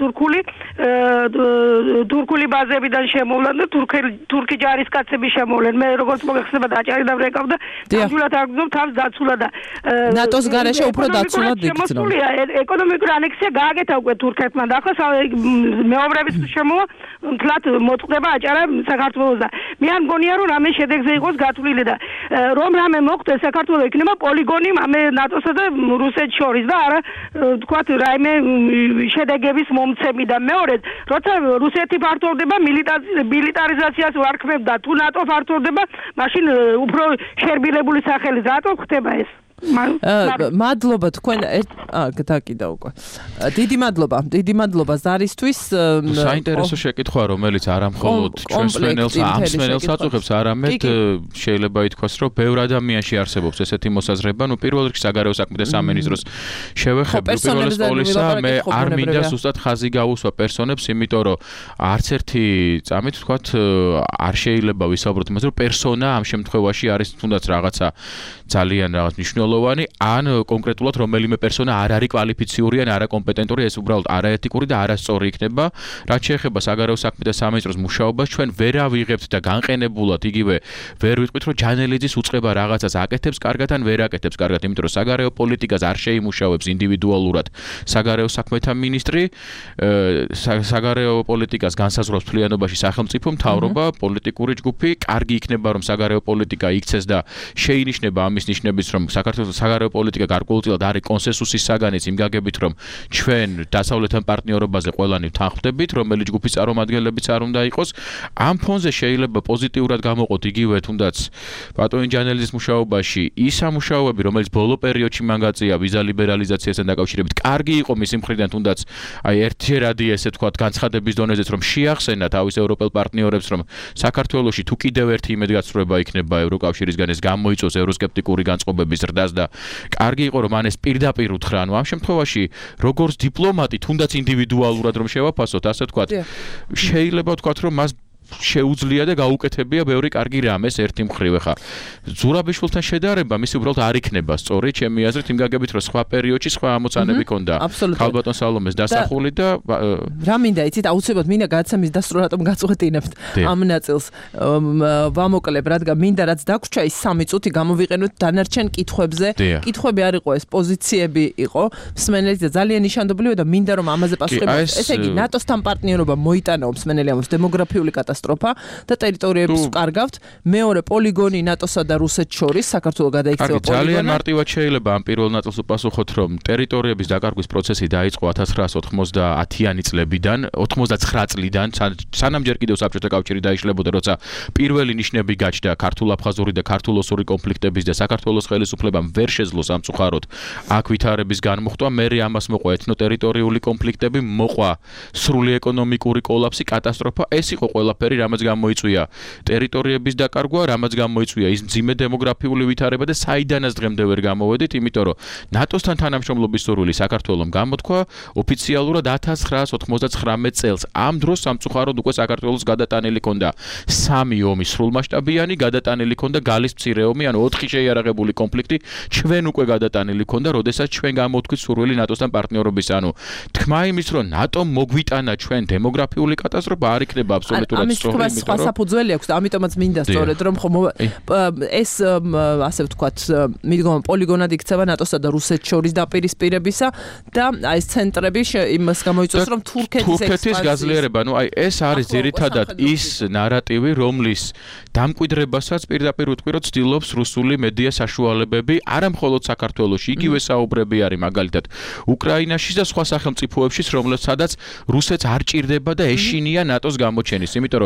M: თურქული ბაზებიდან შემოვლენ და თურქი ჯარისკაცები შემოვლენ. მე როგორც მოგეხსება დაჭარი და ვრეკავ და ნამდვილად არ გძნობ თავს დაცულა და
C: ნატოს გარეშე უფრო დაცულად იქცნო.
M: ეკონომიკური ანექსია გააკეთა უკვე თურქეთმა და ახლა მეომრების შემოვა მთლად მოწყდება აჭარა საქართველოს და მე არ მგონია რომ რამე შედეგზე იყოს გათვლილი და რომ რამე მოხდეს საქართველოს იქნება პოლიგონი ამე ნატოსა და რუსეთს შორის და არა თქვათ რაიმე შედეგების მომცემი და მეორედ როცა რუსეთი ფართოვდება მილიტარიზაციას ვარქმევდა თუ ნატო ფართოვდება მაშინ უფრო შერბილებული სახელი რატო ხდება ეს
C: მადლობა თქვენ დაკიდა უკვე დიდი მადლობა ზარისთვის
J: საინტერესო შეკითხვა რომელიც არა მხოლოდ ჩვენს მენელს ამსმენელს აწუხებს არამედ შეიძლება ითქვას რომ ბევრ ადამიანში არსებობს ესეთი მოსაზრება ნუ პირველ რიგში საგარეო საქმეთა სამინისტროს შევეხები პირველ სკოლისა მე არ მინდა ზუსტად ხაზი გავუსვა პერსონებს იმიტომ რომ არც ერთი წამით ვთქვათ არ შეიძლება ვისაუბროთ იმაზე რომ პერსონა ამ შემთხვევაში არის თუნდაც რაღაცა ძალიან რაღაც მნიშვნელოვანი ან კონკრეტულად რომელიმე პერსონა არ არის კვალიფიციური ან არაკომპეტენტური ეს უბრალოდ არაეთიკური და არასწორი იქნება რაც შეეხება საგარეო საქმეთა სამინისტროს მუშაობას ჩვენ ვერ ავიღებთ და განყენებულად იგივე ვერ ვიტყვით რომ ჯანელიძის უწყება რაღაცას აკეთებს კარგად ან ვერ აკეთებს კარგად იმიტომ რომ საგარეო პოლიტიკას არ შეიმუშავებს ინდივიდუალურად საგარეო საქმეთა მინისტრი საგარეო პოლიტიკას განსაზღვრავს მთლიანობაში სახელმწიფო მთავრობა პოლიტიკური ჯგუფი კარგი იქნება რომ საგარეო პოლიტიკა იქცეს და შეინიშნება ამის ნიშნების რომ საქართველოს საგარეო პოლიტიკა გარკვეულწილად არის კონსენსუსის საგანიც იმ გაგებით რომ ჩვენ დასავლეთთან პარტნიორობაზე ყველანი ვთანხმდებით რომელი ჯგუფის წარმომადგენლებიც არ უნდა იყოს ამ ფონზე შეიძლება პოზიტიურად გამოყოთ იგივე თუნდაც ბატონი ჯანელიძის მუშაობაში ის სამუშაოები რომელიც ბოლო პერიოდში მან გაწია ვიზა ლიბერალიზაციასთან დაკავშირებით კარგი იყო მისი მხრიდან თუნდაც აი ერთჯერადი ესე თქვა განცხადების დონეზეც რომ შეახსენა თავის ევროპელ პარტნიორებს რომ საქართველოში თუ კიდევ ერთი იმედგაცრუება იქნება ევროკავშირისგან ეს გამოიწვევს ევროსკეპტიკური განწყობების ზრდას და კარგი იყო რომ ანეს პირდაპირ უთხრა ანუ ამ შემთხვევაში როგორც დიპლომატი თუნდაც ინდივიდუალურად რომ შევაფასოთ ასე ვთქვათ შეიძლება ვთქვათ რომ მას შეუძლია და გაუკეთებია ბევრი კარგი რამეს ერთი მხრივ ხა ზურაბიშვილთან შედარება მისი უბრალოდ არ იქნება სწორი ჩემი აზრით იმ გაგებით რომ სხვა პერიოდში სხვა ამოცანები ქონდა ქალბატონ სალომეს დასახული და
C: რა მინდა იცით აუცილებლად მინდა გადაცემის დასრულს რატომ გაწყვეტინებთ ამ ნაწილს ვამოკლებ რადგან მინდა რაც დაგვრჩა ის 3 წუთი გამოვიყენოთ დანარჩენ კითხვებზე კითხვები არ იყო ეს პოზიციები იყო მსმენელი და ძალიან ნიშანდობლივია და მინდა რომ ამაზე პასუხი ესე იგი ნატოსთან პარტნიორობა მოიტანაო მსმენელი ამას დემოგრაფიული კატასტროფა და ტერიტორიების ვკარგავთ მეორე პოლიგონი ნატოსა და რუსეთს შორის საქართველოს გადაიქცევა პოლიგონი
J: ძალიან მარტივად შეიძლება ამ პირველ ნაწილს უპასუხოთ რომ ტერიტორიების დაკარგვის პროცესი დაიწყო 1990-იანი წლებიდან 99 წლიდან სანამ ჯერ კიდევ საბჭოთა კავშირი დაიშლებოდა როცა პირველი ნიშნები გაჩნდა ქართულ-აფხაზური და ქართულ-ოსური კონფლიქტების და საქართველოს ხელისუფლებამ ვერ შეძლო სამწუხაროდ აქ ვითარების განმოხტვა მერე ამას მოყვა ეთნოტერიტორიული კონფლიქტები მოყვა სრული ეკონომიკური კოლაფსი კატასტროფა ეს იყო ყველაფერი რამაც გამოიწვია ტერიტორიების დაკარგვა რამაც გამოიწვია ის მძიმე დემოგრაფიული ვითარება და საიდანაც დღემდე ვერ გამოვედით იმიტომ რომ ნატოსთან თანამშრომლობის სურვილი საქართველოს გამოთქვა ოფიციალურად 1999 წელს ამ დროს სამწუხაროდ უკვე საქართველოს გადატანილი ჰქონდა 3 ომი სრულმასშტაბიანი გადატანილი ჰქონდა გალის მცირე ომი ანუ 4 შეიარაღებული კონფლიქტი ჩვენ უკვე გადატანილი ჰქონდა როდესაც ჩვენ გამოვთქვით სურვილი ნატოსთან პარტნიორობის ანუ თქმა იმის რომ ნატომ მოგვიტანა ჩვენ დემოგრაფიული კატასტროფა არ იქნება აბსოლუტურად
C: ამის თქვა სხვა საფუძველი აქვს და ამიტომაც მინდა სწორედ რომ ხომ ეს ასე ვთქვათ მიდგომა პოლიგონად იქცევა ნატოსა და რუსეთს შორის დაპირისპირებისა და აი ეს ცენტრები იმას გამოიწვევს რომ თურქეთის
J: გაძლიერება ნუ აი ეს არის ძირითადად ის ნარატივი რომლის დამკვიდრებასაც პირდაპირ უტყვირო ცდილობს რუსული მედია საშუალებები არა მხოლოდ საქართველოში იგივე საუბრები არის მაგალითად უკრაინაში და სხვა სახელმწიფოებში რომელსაც სადაც რუსეთს არ ჭირდება და ეშინია ნატოს გამოჩენის იმიტომ რომ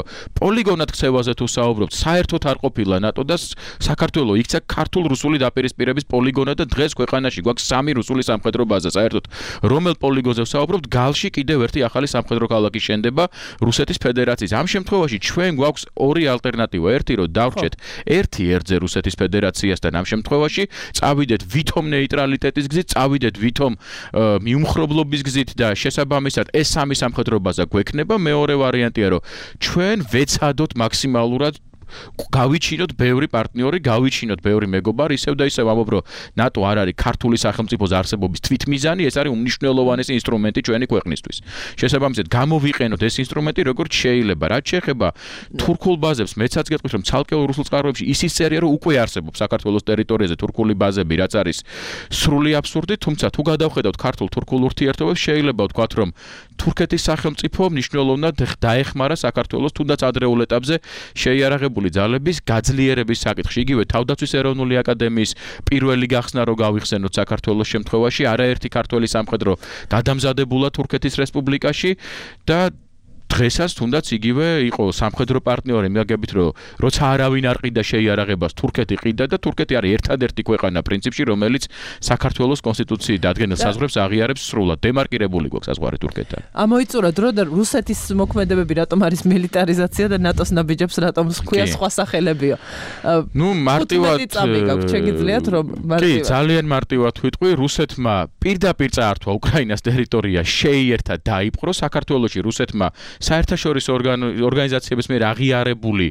J: რომ პოლიგონად ქცევაზე თუ საუბრობთ, საერთოდ არ ყოფილა ნატო და საქართველოს იქცა ქართულ-რუსული დაპირისპირების პოლიგონად და დღეს ქვეყანაში გვაქვს 3 რუსული სამხედრო ბაზა. საერთოდ რომელ პოლიგონზე ვსაუბრობთ, გალში კიდევ ერთი ახალი სამხედრო ქალაქი შენდება რუსეთის ფედერაციის. ამ შემთხვევაში ჩვენ გვაქვს ორი ალტერნატივა. ერთი რომ დავრჩეთ ერთი ერთზე რუსეთის ფედერაციასთან, ამ შემთხვევაში წავიდეთ ვითომ ნეიტრალიტეტის გზით, წავიდეთ ვითომ მიუმხრობლობის გზით და შესაბამისად ეს სამი სამხედრო ბაზა გვექნება. მეორე ვარიანტია რომ ჩვენ ვეცადოთ მაქსიმალურად გავიჩინოთ ბევრი პარტნიორი, გავიჩინოთ ბევრი მეგობარი, ისევ და ისევ ამობ, რომ ნატო არ არის ქართული სახელმწიფოს არსებობის თვითმიზანი, ეს არის უმნიშვნელოვანესი ინსტრუმენტი ჩვენი ქვეყნისთვის. შესაბამისად, გამოვიყენოთ ეს ინსტრუმენტი როგორც შეიძლება. რაც შეეხება თურქულ ბაზებს, მეცაც გეტყვით, რომ ცალკეულ რუსულ წყაროებში ისიც წერია, რომ უკვე არსებობს საქართველოს ტერიტორიაზე თურქული ბაზები, რაც არის სრული აბსურდი, თუმცა თუ გადავხედავთ ქართულ-თურქულ ურთიერთობებს, შეიძლება ვთქვათ, რომ თურქეთის სახელმწიფო მნიშვნელოვნად დაეხმარა საქართველოს თუნდაც ადრეულ ეტაპზე შეიარაღებული ძალების გაძლიერების საკითხში. იგივე თავდაცვის ეროვნული აკადემიის პირველი გახსნა რო გავიხსენოთ საქართველოს შემთხვევაში, არაერთი ქართველი სამხედრო გადამზადებულა თურქეთის რესპუბლიკაში და დღესაც თუნდაც იგივე იყო სამხედრო პარტნიორი მიაგებით, რომ როცა არავინ არ ყიდა შეიარაღებას, თურქეთი ყიდა და თურქეთი არის ერთადერთი ქვეყანა პრინციპში, რომელიც საქართველოს კონსტიტუციით დადგენილ საზღვრებს აღიარებს სრულად. დემარკირებული გვაქვს საზღვარი თურქეთთან.
C: ამოიწურა დრო და რუსეთის მოქმედებები რატომ არის მილიტარიზაცია და ნატოს ნაბიჯებს რატომ ხქვია სხვა სახელებიო.
J: ნუ მარტივად
C: შეგიძლიათ რომ
J: კი, ძალიან მარტივად ვიტყვი, რუსეთმა პირდაპირ წაართვა უკრაინას ტერიტორია, შეიერთა დაიპყრო საქართველოში რუსეთმა საერთაშორისო ორგანიზაციების მიერ აღიარებული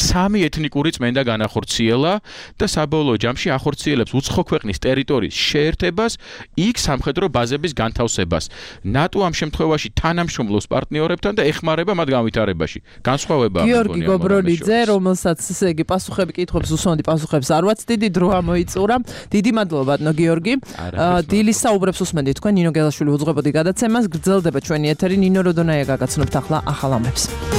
J: 3 ეთნიკური წმენდა განახორციელა და საბოლოო ჯამში ახორციელებს უცხო ქვეყნის ტერიტორიის შეერთებას, იქ სამხედრო ბაზების განთავსებას. ნატო ამ შემთხვევაში თანამშრომლობს პარტნიორებთან და ეხმარება მათ განვითარებაში. განსხვავება
C: გიორგი გობროლიძე, რომელსაც ესე იგი პასუხები კითხვებს უსვამდი, პასუხებს არ ვაც დიდი დრო ამოიწურა. დიდი მადლობა ბატონო გიორგი. დილის საუბრებს უსმენთ თქვენ, ნინო გელაშვილი უძღვებოდი გადაცემას. გრძელდება ჩვენი ეთერი, ნინო როდონაია გაგაცნობთ ახლა ახალ ამბებს.